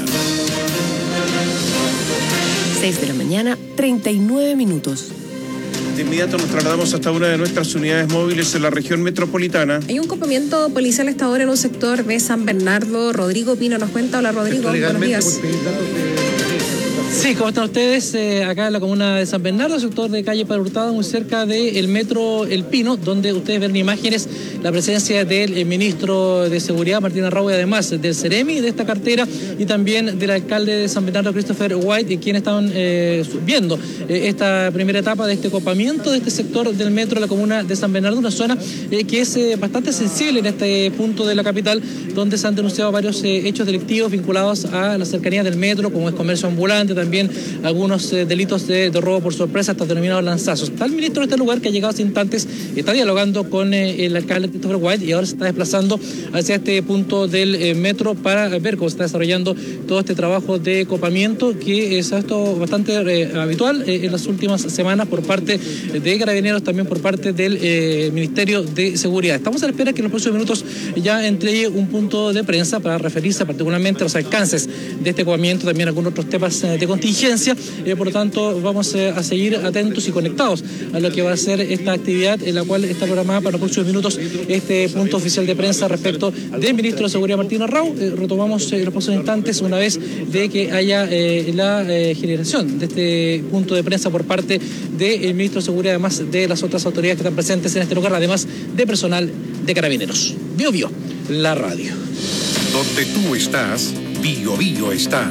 6 de la mañana, 39 minutos. De inmediato nos trasladamos hasta una de nuestras unidades móviles en la región metropolitana. Hay un campamento policial hasta ahora en un sector de San Bernardo. Rodrigo Pino nos cuenta. Hola, Rodrigo. Buenos días. Sí, ¿cómo están ustedes? Acá en la comuna de San Bernardo, sector de calle Padre Hurtado, muy cerca del metro El Pino, donde ustedes ven en imágenes la presencia del ministro de Seguridad, Martín Arrau, y además del Ceremi de esta cartera, y también del alcalde de San Bernardo, Christopher White, quienes estaban viendo esta primera etapa de este copamiento de este sector del metro de la comuna de San Bernardo, una zona que es bastante sensible en este punto de la capital, donde se han denunciado varios hechos delictivos vinculados a la cercanía del metro, como es comercio ambulante, también algunos delitos de robo por sorpresa, hasta denominados lanzazos. Está el ministro de este lugar que ha llegado hace instantes, está dialogando con el alcalde Christopher White y ahora se está desplazando hacia este punto del metro para ver cómo se está desarrollando todo este trabajo de copamiento que es esto bastante habitual en las últimas semanas por parte de Carabineros, también por parte del Ministerio de Seguridad. Estamos a la espera que en los próximos minutos ya entregue un punto de prensa para referirse particularmente a los alcances de este copamiento, también algunos otros temas de contingencia, por lo tanto vamos a seguir atentos y conectados a lo que va a ser esta actividad, en la cual está programada para los próximos minutos este punto oficial de prensa respecto del ministro de Seguridad Martín Arrau. Retomamos en los próximos instantes una vez de que haya la generación de este punto de prensa por parte del ministro de Seguridad, además de las otras autoridades que están presentes en este lugar, además de personal de Carabineros. Bio Bio, la radio. Donde tú estás, Bio Bio está.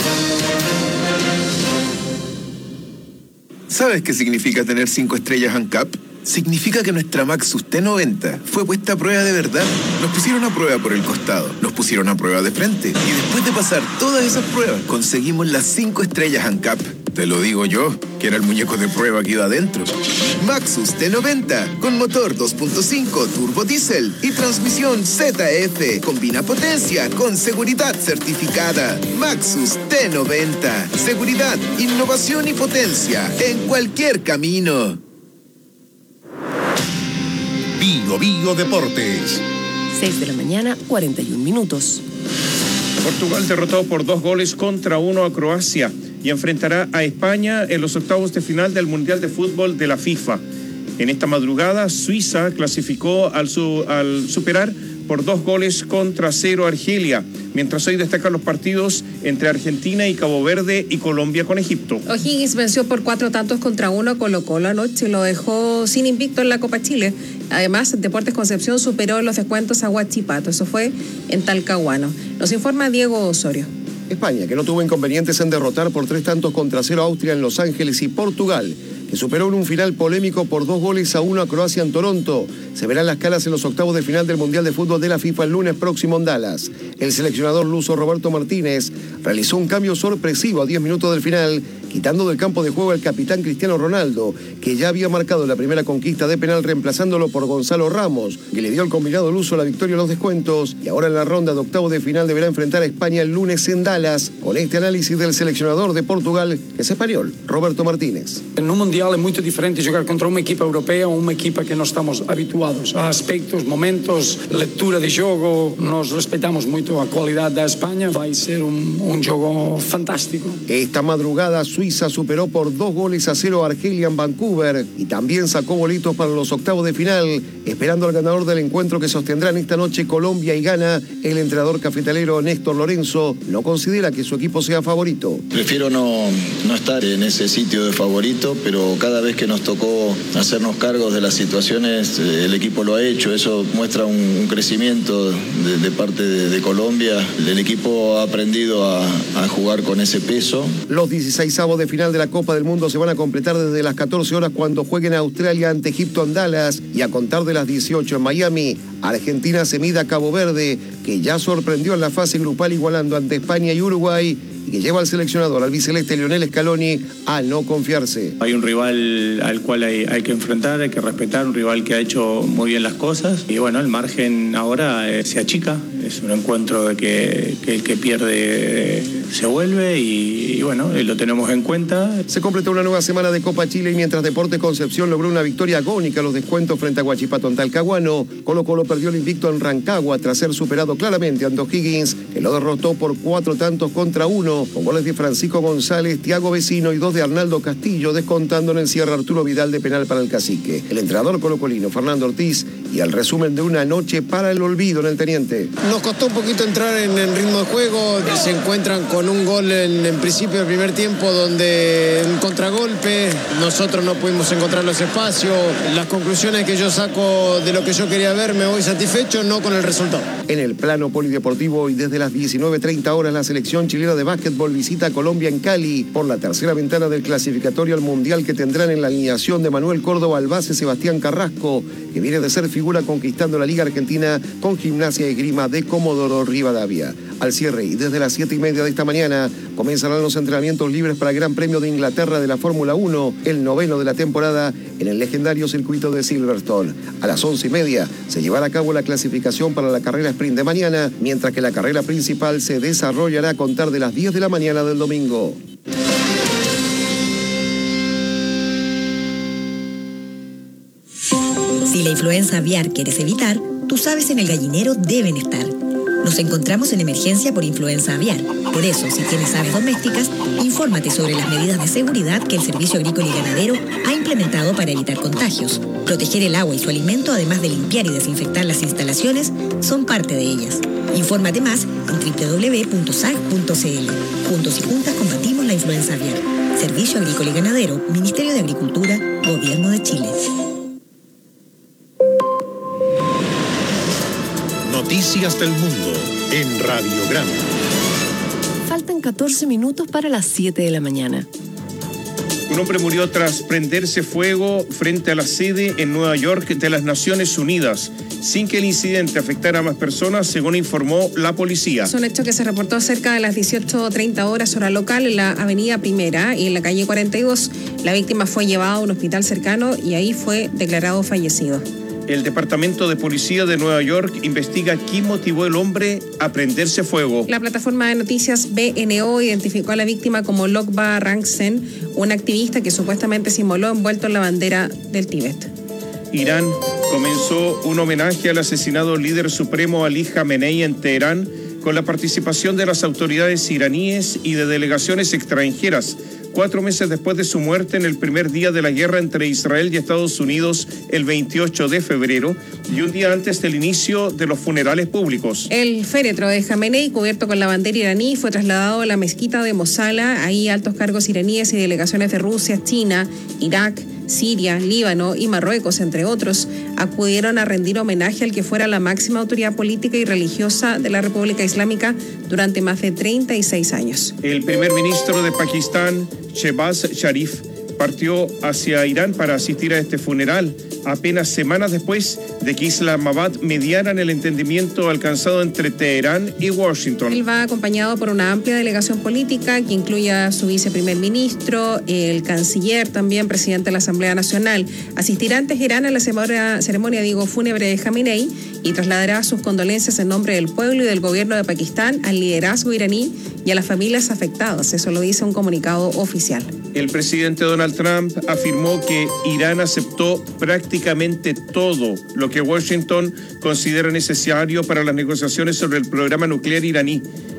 ¿Sabes qué significa tener 5 estrellas ANCAP? Significa que nuestra Maxus T90 fue puesta a prueba de verdad. Nos pusieron a prueba por el costado, nos pusieron a prueba de frente y después de pasar todas esas pruebas conseguimos las 5 estrellas ANCAP. Te lo digo yo, que era el muñeco de prueba que iba adentro. Maxus T90 con motor 2.5 turbo diésel y transmisión ZF. Combina potencia con seguridad certificada. Maxus T90. Seguridad, innovación y potencia en cualquier camino. Bio Bio Deportes. 6 de la mañana, 41 minutos. Portugal derrotado por 2-1 a Croacia y enfrentará a España en los octavos de final del Mundial de Fútbol de la FIFA. En esta madrugada, Suiza clasificó al superar por 2-0 a Argelia, mientras hoy destacan los partidos entre Argentina y Cabo Verde y Colombia con Egipto. O'Higgins venció por 4-1 a Colo-Colo anoche, lo dejó sin invicto en la Copa Chile. Además, Deportes Concepción superó en los descuentos a Huachipato, eso fue en Talcahuano. Nos informa Diego Osorio. España, que no tuvo inconvenientes en derrotar por 3-0 a Austria en Los Ángeles, y Portugal, que superó en un final polémico por 2-1 a Croacia en Toronto. Se verán las caras en los octavos de final del Mundial de Fútbol de la FIFA el lunes próximo en Dallas. El seleccionador luso Roberto Martínez realizó un cambio sorpresivo a 10 minutos del final, quitando del campo de juego al capitán Cristiano Ronaldo, que ya había marcado la primera conquista de penal, reemplazándolo por Gonzalo Ramos, que le dio al combinado luso la victoria en los descuentos, y ahora en la ronda de octavos de final deberá enfrentar a España el lunes en Dallas. Con este análisis del seleccionador de Portugal, que es español, Roberto Martínez. En un mundial é muito diferente jogar contra uma equipa europeia ou uma equipa que não estamos habituados a aspectos, momentos, lectura de jogo. Nós respeitamos muito a qualidade da Espanha. Vai ser un jogo fantástico. Esta madrugada, Suiza superó por 2-0 a Argelia en Vancouver y también sacó boletos para los octavos de final, esperando al ganador del encuentro que sostendrán esta noche Colombia y Ghana. El entrenador cafetalero Néstor Lorenzo no considera que su equipo sea favorito. Prefiero no estar en ese sitio de favorito, pero cada vez que nos tocó hacernos cargos de las situaciones, el equipo lo ha hecho. Eso muestra un crecimiento de parte de Colombia. El equipo ha aprendido a jugar con ese peso. Los 16avos de final de la Copa del Mundo se van a completar desde las 14 horas cuando jueguen a Australia ante Egipto en Dallas, y a contar de las 18 en Miami, Argentina se mide a Cabo Verde, que ya sorprendió en la fase grupal igualando ante España y Uruguay, y que lleva al seleccionador albiceleste Lionel Scaloni a no confiarse. Hay un rival al cual hay que enfrentar, hay que respetar, un rival que ha hecho muy bien las cosas, y bueno, el margen ahora se achica. Es un encuentro de que el que pierde se vuelve y bueno, lo tenemos en cuenta. Se completó una nueva semana de Copa Chile y mientras Deportes Concepción logró una victoria agónica a los descuentos frente a Huachipato en Talcahuano, Colo-Colo perdió el invicto en Rancagua tras ser superado claramente ante O'Higgins, que lo derrotó por 4-1, con goles de Francisco González, Thiago Vecino y 2 de Arnaldo Castillo, descontando en el cierre Arturo Vidal de penal para el Cacique. El entrenador colocolino Fernando Ortiz y el resumen de una noche para el olvido en el Teniente. Nos costó un poquito entrar en el ritmo de juego. Se encuentran con un gol en principio del primer tiempo donde un contragolpe, nosotros no pudimos encontrar los espacios. Las conclusiones que yo saco de lo que yo quería ver, me voy satisfecho, no con el resultado. En el plano polideportivo y desde las 19:30 horas la selección chilena de básquetbol visita a Colombia en Cali por la tercera ventana del clasificatorio al Mundial que tendrán en la alineación de Manuel Córdoba al base Sebastián Carrasco, que viene de ser figura conquistando la Liga Argentina con Gimnasia y Esgrima de Comodoro Rivadavia. Al cierre y desde las 7:30 de esta mañana comenzarán los entrenamientos libres para el Gran Premio de Inglaterra de la Fórmula 1, el 9º de la temporada en el legendario circuito de Silverstone. A las 11:30 se llevará a cabo la clasificación para la carrera sprint de mañana, mientras que la carrera principal se desarrollará a contar de las 10 de la mañana del domingo. Si la influenza aviar quieres evitar, tus aves en el gallinero deben estar. Nos encontramos en emergencia por influenza aviar. Por eso, si tienes aves domésticas, infórmate sobre las medidas de seguridad que el Servicio Agrícola y Ganadero ha implementado para evitar contagios. Proteger el agua y su alimento, además de limpiar y desinfectar las instalaciones, son parte de ellas. Infórmate más en www.sag.cl. Juntos y juntas combatimos la influenza aviar. Servicio Agrícola y Ganadero, Ministerio de Agricultura, Gobierno de Chile. Noticias del Mundo en Radiograma. Faltan 14 minutos para las 7 de la mañana. Un hombre murió tras prenderse fuego frente a la sede en Nueva York de las Naciones Unidas, sin que el incidente afectara a más personas, según informó la policía. Es un hecho que se reportó cerca de las 18:30 horas hora local en la avenida Primera y en la calle 42. La víctima fue llevada a un hospital cercano y ahí fue declarado fallecido. El Departamento de Policía de Nueva York investiga qué motivó al hombre a prenderse fuego. La plataforma de noticias BNO identificó a la víctima como Lokba Rangsen, un activista que supuestamente se inmoló envuelto en la bandera del Tíbet. Irán comenzó un homenaje al asesinado líder supremo Ali Khamenei en Teherán con la participación de las autoridades iraníes y de delegaciones extranjeras, 4 meses después de su muerte en el primer día de la guerra entre Israel y Estados Unidos el 28 de febrero y un día antes del inicio de los funerales públicos. El féretro de Khamenei, cubierto con la bandera iraní, fue trasladado a la mezquita de Mosala. Ahí altos cargos iraníes y delegaciones de Rusia, China, Irak, Siria, Líbano y Marruecos, entre otros, acudieron a rendir homenaje al que fuera la máxima autoridad política y religiosa de la República Islámica durante más de 36 años. El primer ministro de Pakistán, Shehbaz Sharif, partió hacia Irán para asistir a este funeral, apenas semanas después de que Islamabad mediara en el entendimiento alcanzado entre Teherán y Washington. Él va acompañado por una amplia delegación política que incluye a su viceprimer ministro, el canciller, también presidente de la Asamblea Nacional. Asistirá en Teherán a la ceremonia fúnebre de Khamenei y trasladará sus condolencias en nombre del pueblo y del gobierno de Pakistán al liderazgo iraní y a las familias afectadas. Eso lo dice un comunicado oficial. El presidente Donald Trump afirmó que Irán aceptó prácticamente todo lo que Washington considera necesario para las negociaciones sobre el programa nuclear iraní.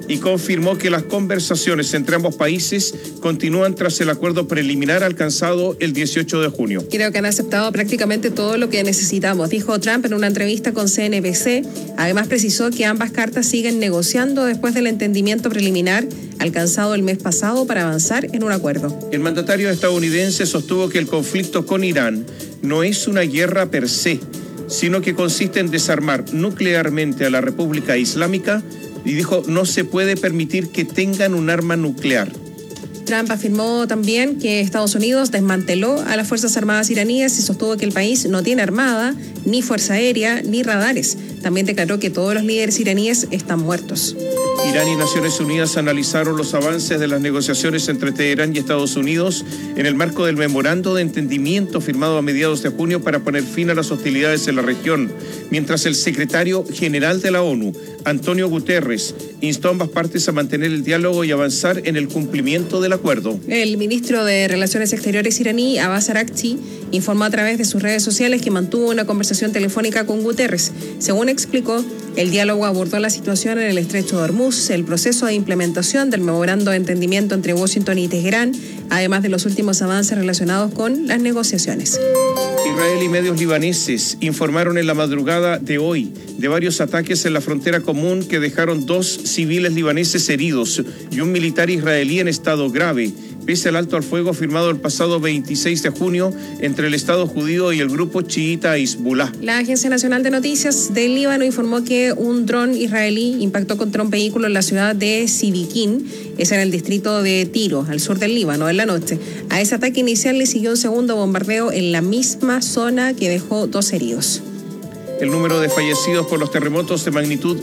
y confirmó que las conversaciones entre ambos países continúan tras el acuerdo preliminar alcanzado el 18 de junio. Creo que han aceptado prácticamente todo lo que necesitamos, dijo Trump en una entrevista con CNBC. Además precisó que ambas cartas siguen negociando después del entendimiento preliminar alcanzado el mes pasado para avanzar en un acuerdo. El mandatario estadounidense sostuvo que el conflicto con Irán no es una guerra per se, sino que consiste en desarmar nuclearmente a la República Islámica y dijo no se puede permitir que tengan un arma nuclear. Trump afirmó también que Estados Unidos desmanteló a las Fuerzas Armadas iraníes y sostuvo que el país no tiene armada, ni fuerza aérea, ni radares. También declaró que todos los líderes iraníes están muertos. Irán y Naciones Unidas analizaron los avances de las negociaciones entre Teherán y Estados Unidos en el marco del memorando de entendimiento firmado a mediados de junio para poner fin a las hostilidades en la región, mientras el secretario general de la ONU, Antonio Guterres, instó a ambas partes a mantener el diálogo y avanzar en el cumplimiento del acuerdo. El ministro de Relaciones Exteriores iraní, Abbas Araghchi, informó a través de sus redes sociales que mantuvo una conversación telefónica con Guterres. Según explicó, el diálogo abordó la situación en el estrecho de Hormuz, el proceso de implementación del memorando de entendimiento entre Washington y Teherán, además de los últimos avances relacionados con las negociaciones. Israel y medios libaneses informaron en la madrugada de hoy de varios ataques en la frontera común que dejaron 2 civiles libaneses heridos y un militar israelí en estado grave, pese al alto al fuego firmado el pasado 26 de junio entre el Estado judío y el grupo chiita Hezbollah. La Agencia Nacional de Noticias del Líbano informó que un dron israelí impactó contra un vehículo en la ciudad de Sidiquín, es en el distrito de Tiro, al sur del Líbano, en la noche. A ese ataque inicial le siguió un segundo bombardeo en la misma zona que dejó 2 heridos. El número de fallecidos por los terremotos de magnitud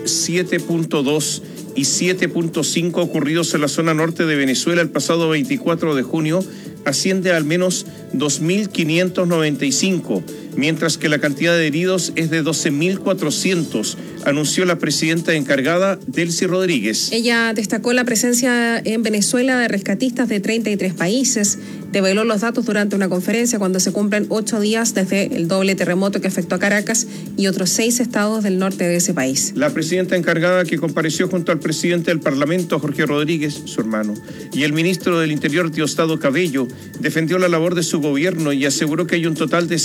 7.2 y 7.5 ocurridos en la zona norte de Venezuela el pasado 24 de junio asciende a al menos 2.595, mientras que la cantidad de heridos es de 12.400, anunció la presidenta encargada, Delcy Rodríguez. Ella destacó la presencia en Venezuela de rescatistas de 33 países, develó los datos durante una conferencia cuando se cumplen 8 días desde el doble terremoto que afectó a Caracas y otros 6 estados del norte de ese país. La presidenta encargada, que compareció junto al presidente del Parlamento, Jorge Rodríguez, su hermano, y el ministro del Interior, Diosdado Cabello, defendió la labor de su gobierno y aseguró que hay un total de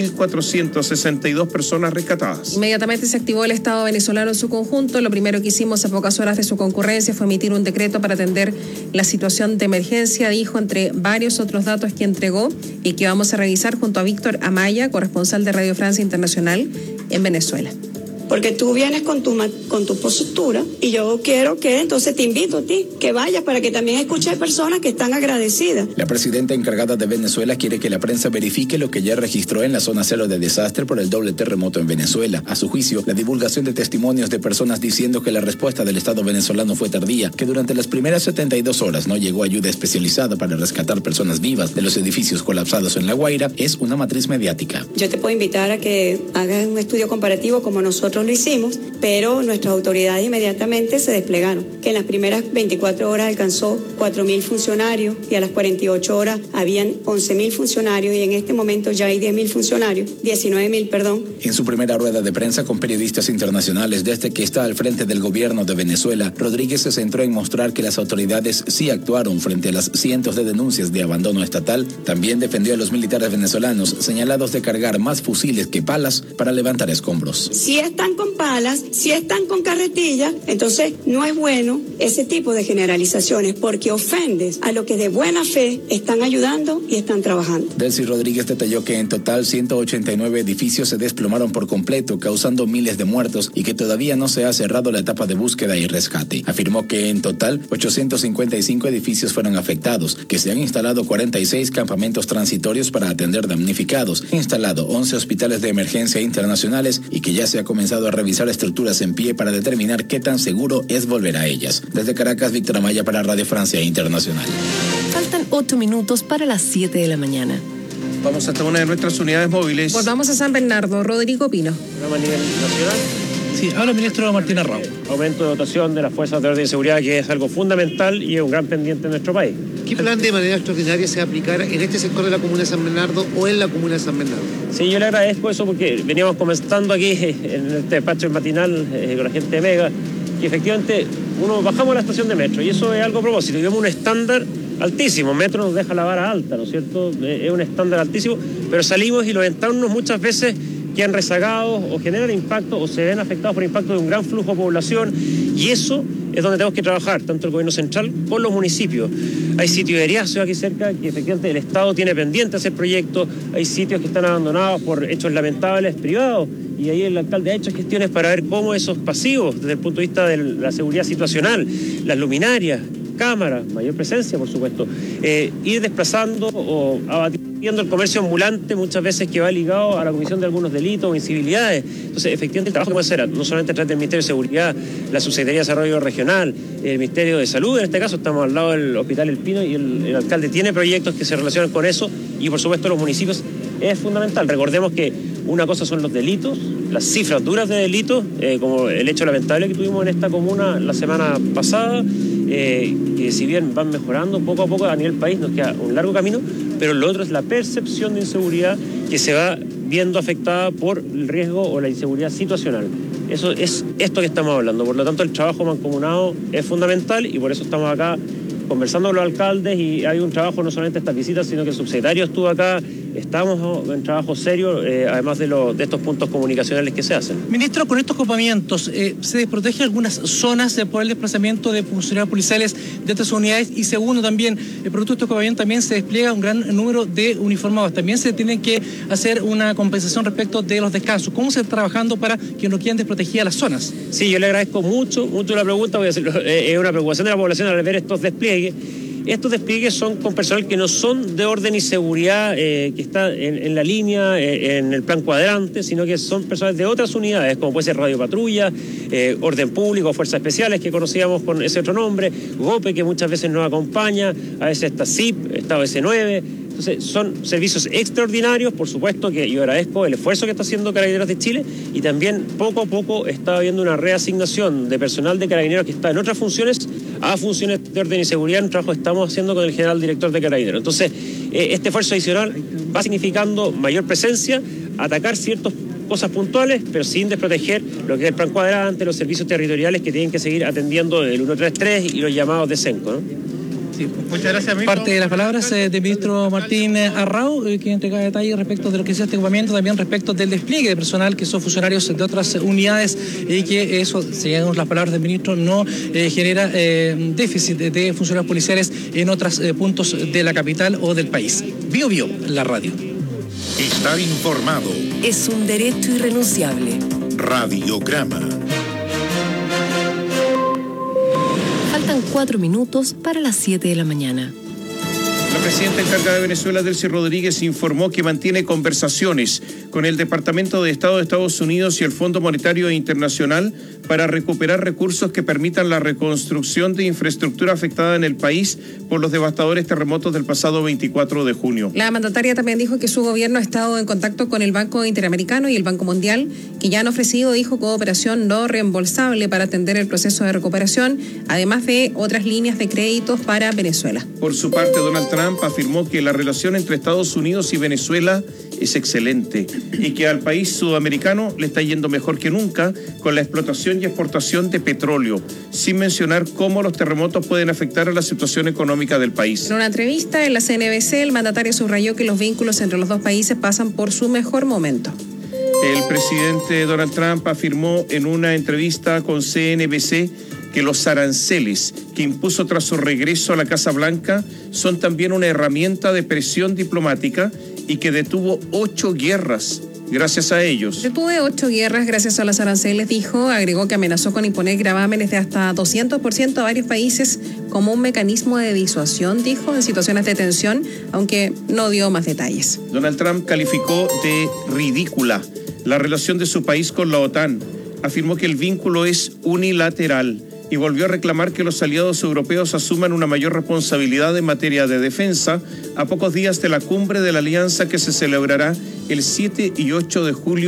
6.462 personas rescatadas. Inmediatamente se activó el Estado venezolano en su conjunto. Lo primero que hicimos a pocas horas de su concurrencia fue emitir un decreto para atender la situación de emergencia, dijo, entre varios otros datos que entregó y que vamos a revisar junto a Víctor Amaya, corresponsal de Radio Francia Internacional en Venezuela. Porque tú vienes con tu postura y yo quiero que, entonces te invito a ti, que vayas para que también escuches personas que están agradecidas. La presidenta encargada de Venezuela quiere que la prensa verifique lo que ya registró en la zona cero de desastre por el doble terremoto en Venezuela. A su juicio, la divulgación de testimonios de personas diciendo que la respuesta del Estado venezolano fue tardía, que durante las primeras 72 horas no llegó ayuda especializada para rescatar personas vivas de los edificios colapsados en La Guaira, es una matriz mediática. Yo te puedo invitar a que hagas un estudio comparativo como nosotros lo hicimos, pero nuestras autoridades inmediatamente se desplegaron, que en las primeras 24 horas alcanzó 4.000 funcionarios y a las 48 horas habían 11.000 funcionarios y en este momento ya hay 10.000 funcionarios, 19.000, perdón. En su primera rueda de prensa con periodistas internacionales desde que está al frente del gobierno de Venezuela, Rodríguez se centró en mostrar que las autoridades sí actuaron frente a las cientos de denuncias de abandono estatal. También defendió a los militares venezolanos señalados de cargar más fusiles que palas para levantar escombros. Si están con palas, si están con carretillas, entonces no es bueno ese tipo de generalizaciones porque ofendes a los que de buena fe están ayudando y están trabajando. Delcy Rodríguez detalló que en total 189 edificios se desplomaron por completo, causando miles de muertos y que todavía no se ha cerrado la etapa de búsqueda y rescate. Afirmó que en total 855 edificios fueron afectados, que se han instalado 46 campamentos transitorios para atender damnificados, instalado 11 hospitales de emergencia internacionales y que ya se ha comenzado a revisar estructuras en pie para determinar qué tan seguro es volver a ellas. Desde Caracas, Víctor Amaya para Radio Francia Internacional. Faltan 8 minutos para las 7 de la mañana. Vamos hasta una de nuestras unidades móviles. Volvamos a San Bernardo. Rodrigo Pino. A nivel nacional. Sí, habla el ministro Martín Arrau. Aumento de dotación de las fuerzas de orden y seguridad, que es algo fundamental y es un gran pendiente en nuestro país. ¿Qué plan de manera extraordinaria se va a aplicar en este sector de la comuna de San Bernardo o en la comuna de San Bernardo? Sí, yo le agradezco eso porque veníamos comentando aquí en este despacho matinal con la gente de Mega, que efectivamente bajamos a la estación de metro y eso es algo a propósito. Y vemos un estándar altísimo. Metro nos deja la vara alta, ¿no es cierto? Es un estándar altísimo, pero salimos y los entornos muchas veces quedan rezagados o generan impacto o se ven afectados por impacto de un gran flujo de población, y eso es donde tenemos que trabajar, tanto el gobierno central con los municipios. Hay sitios de Eriazo aquí cerca que efectivamente el Estado tiene pendiente hacer proyectos, hay sitios que están abandonados por hechos lamentables privados, y ahí el alcalde ha hecho gestiones para ver cómo esos pasivos, desde el punto de vista de la seguridad situacional, las luminarias, cámaras, mayor presencia, por supuesto, ir desplazando o abatiendo el comercio ambulante, muchas veces que va ligado a la comisión de algunos delitos o incivilidades. Entonces, efectivamente, el trabajo que puede hacer, no solamente a través del Ministerio de Seguridad, la Subsecretaría de Desarrollo Regional, el Ministerio de Salud, en este caso estamos al lado del Hospital El Pino, y el alcalde tiene proyectos que se relacionan con eso, y por supuesto los municipios es fundamental. Recordemos que una cosa son los delitos, las cifras duras de delitos, como el hecho lamentable que tuvimos en esta comuna la semana pasada, que si bien van mejorando poco a poco a nivel país, nos queda un largo camino, pero lo otro es la percepción de inseguridad que se va viendo afectada por el riesgo o la inseguridad situacional. Eso es esto que estamos hablando. Por lo tanto, el trabajo mancomunado es fundamental y por eso estamos acá conversando con los alcaldes, y hay un trabajo, no solamente estas visitas, sino que el subsecretario estuvo acá, estamos en trabajo serio, además de estos puntos comunicacionales que se hacen. Ministro, con estos copamientos, ¿se desprotege algunas zonas por el desplazamiento de funcionarios policiales de estas unidades? Y segundo, también, producto de estos copamientos también se despliega un gran número de uniformados. También se tiene que hacer una compensación respecto de los descansos. ¿Cómo se está trabajando para que no queden desprotegidas las zonas? Sí, yo le agradezco mucho la pregunta, voy a decir, es una preocupación de la población al ver estos despliegues. Estos despliegues son con personal que no son de orden y seguridad, que está en la línea, en el plan cuadrante, sino que son personas de otras unidades, como puede ser Radio Patrulla, Orden Público, Fuerzas Especiales, que conocíamos con ese otro nombre, GOPE, que muchas veces nos acompaña, a veces está CIP, Estado S9. Entonces, son servicios extraordinarios, por supuesto que yo agradezco el esfuerzo que está haciendo Carabineros de Chile, y también poco a poco está habiendo una reasignación de personal de Carabineros que está en otras funciones a funciones de orden y seguridad. Un trabajo que estamos haciendo con el general director de Carabineros. Entonces, este esfuerzo adicional va significando mayor presencia, atacar ciertas cosas puntuales, pero sin desproteger lo que es el plan cuadrante, los servicios territoriales que tienen que seguir atendiendo el 133 y los llamados de SENCO, ¿no? Sí, muchas gracias, ministro. Parte de las palabras del ministro Martín Arrau, que entrega detalles respecto de lo que es este ocupamiento, también respecto del despliegue de personal que son funcionarios de otras unidades, y que eso, según las palabras del ministro, no genera déficit de funcionarios policiales en otros puntos de la capital o del país. Bio Bio, la radio. Estar informado es un derecho irrenunciable. Radiograma. Faltan 4 minutos para las 7 de la mañana. La presidenta encargada de Venezuela, Delcy Rodríguez, informó que mantiene conversaciones con el Departamento de Estado de Estados Unidos y el Fondo Monetario Internacional para recuperar recursos que permitan la reconstrucción de infraestructura afectada en el país por los devastadores terremotos del pasado 24 de junio. La mandataria también dijo que su gobierno ha estado en contacto con el Banco Interamericano y el Banco Mundial, que ya han ofrecido, dijo, cooperación no reembolsable para atender el proceso de recuperación, además de otras líneas de créditos para Venezuela. Por su parte, Donald Trump afirmó que la relación entre Estados Unidos y Venezuela es excelente y que al país sudamericano le está yendo mejor que nunca con la explotación y exportación de petróleo, sin mencionar cómo los terremotos pueden afectar a la situación económica del país. En una entrevista en la CNBC, el mandatario subrayó que los vínculos entre los dos países pasan por su mejor momento. El presidente Donald Trump afirmó en una entrevista con CNBC que los aranceles que impuso tras su regreso a la Casa Blanca son también una herramienta de presión diplomática y que detuvo 8 guerras gracias a ellos. Detuve 8 guerras gracias a los aranceles, dijo. Agregó que amenazó con imponer gravámenes de hasta 200% a varios países como un mecanismo de disuasión, dijo, en situaciones de tensión, aunque no dio más detalles. Donald Trump calificó de ridícula la relación de su país con la OTAN. Afirmó que el vínculo es unilateral y volvió a reclamar que los aliados europeos asuman una mayor responsabilidad en materia de defensa a pocos días de la cumbre de la alianza que se celebrará el 7 y 8 de julio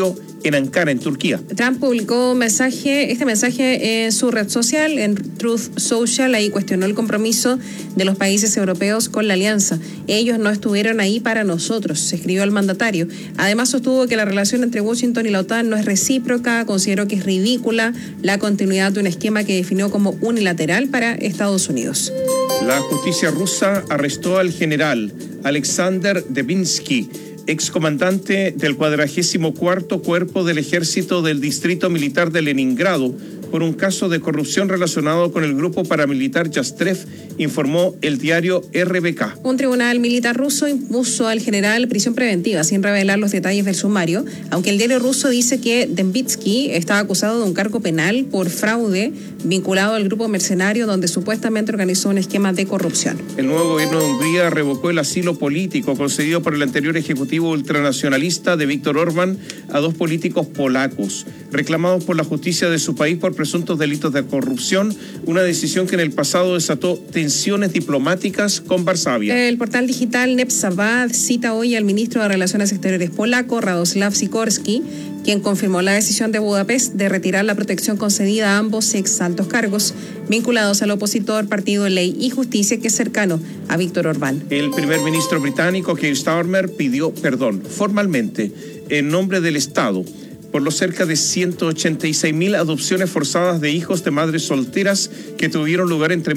en Ankara, en Turquía. Trump publicó este mensaje en su red social, en Truth Social. Ahí cuestionó el compromiso de los países europeos con la alianza. Ellos no estuvieron ahí para nosotros, se escribió el mandatario. Además sostuvo que la relación entre Washington y la OTAN no es recíproca, consideró que es ridícula la continuidad de un esquema que definió como unilateral para Estados Unidos. La justicia rusa arrestó al general Alexander Devinsky, excomandante del 44º Cuerpo del Ejército del Distrito Militar de Leningrado, por un caso de corrupción relacionado con el grupo paramilitar Yastrev, informó el diario RBK. Un tribunal militar ruso impuso al general prisión preventiva sin revelar los detalles del sumario, aunque el diario ruso dice que Dembitsky está acusado de un cargo penal por fraude vinculado al grupo mercenario donde supuestamente organizó un esquema de corrupción. El nuevo gobierno de Hungría revocó el asilo político concedido por el anterior ejecutivo ultranacionalista de Víktor Orbán a 2 políticos polacos, reclamados por la justicia de su país por presuntos delitos de corrupción, una decisión que en el pasado desató tensiones diplomáticas con Varsovia. El portal digital Nepsabat cita hoy al ministro de Relaciones Exteriores polaco, Radoslaw Sikorski, quien confirmó la decisión de Budapest de retirar la protección concedida a ambos ex altos cargos vinculados al opositor Partido Ley y Justicia, que es cercano a Víktor Orbán. El primer ministro británico, Keir Starmer, pidió perdón formalmente en nombre del Estado por los cerca de 186.000 adopciones forzadas de hijos de madres solteras que tuvieron lugar entre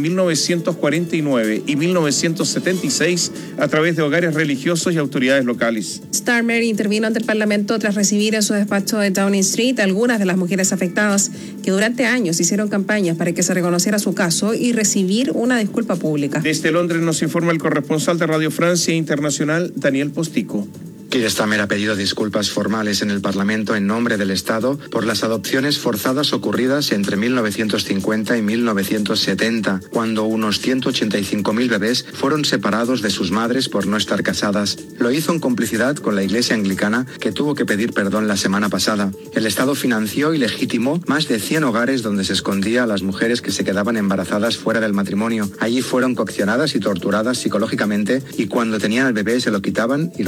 1949 y 1976 a través de hogares religiosos y autoridades locales. Starmer intervino ante el Parlamento tras recibir en su despacho de Downing Street algunas de las mujeres afectadas que durante años hicieron campañas para que se reconociera su caso y recibir una disculpa pública. Desde Londres nos informa el corresponsal de Radio Francia Internacional, Daniel Postico. Keir Starmer ha pedido disculpas formales en el Parlamento en nombre del Estado por las adopciones forzadas ocurridas entre 1950 y 1970, cuando unos 185.000 bebés fueron separados de sus madres por no estar casadas. Lo hizo en complicidad con la Iglesia Anglicana, que tuvo que pedir perdón la semana pasada. El Estado financió y legitimó más de 100 hogares donde se escondía a las mujeres que se quedaban embarazadas fuera del matrimonio. Allí fueron coaccionadas y torturadas psicológicamente y cuando tenían al bebé se lo quitaban y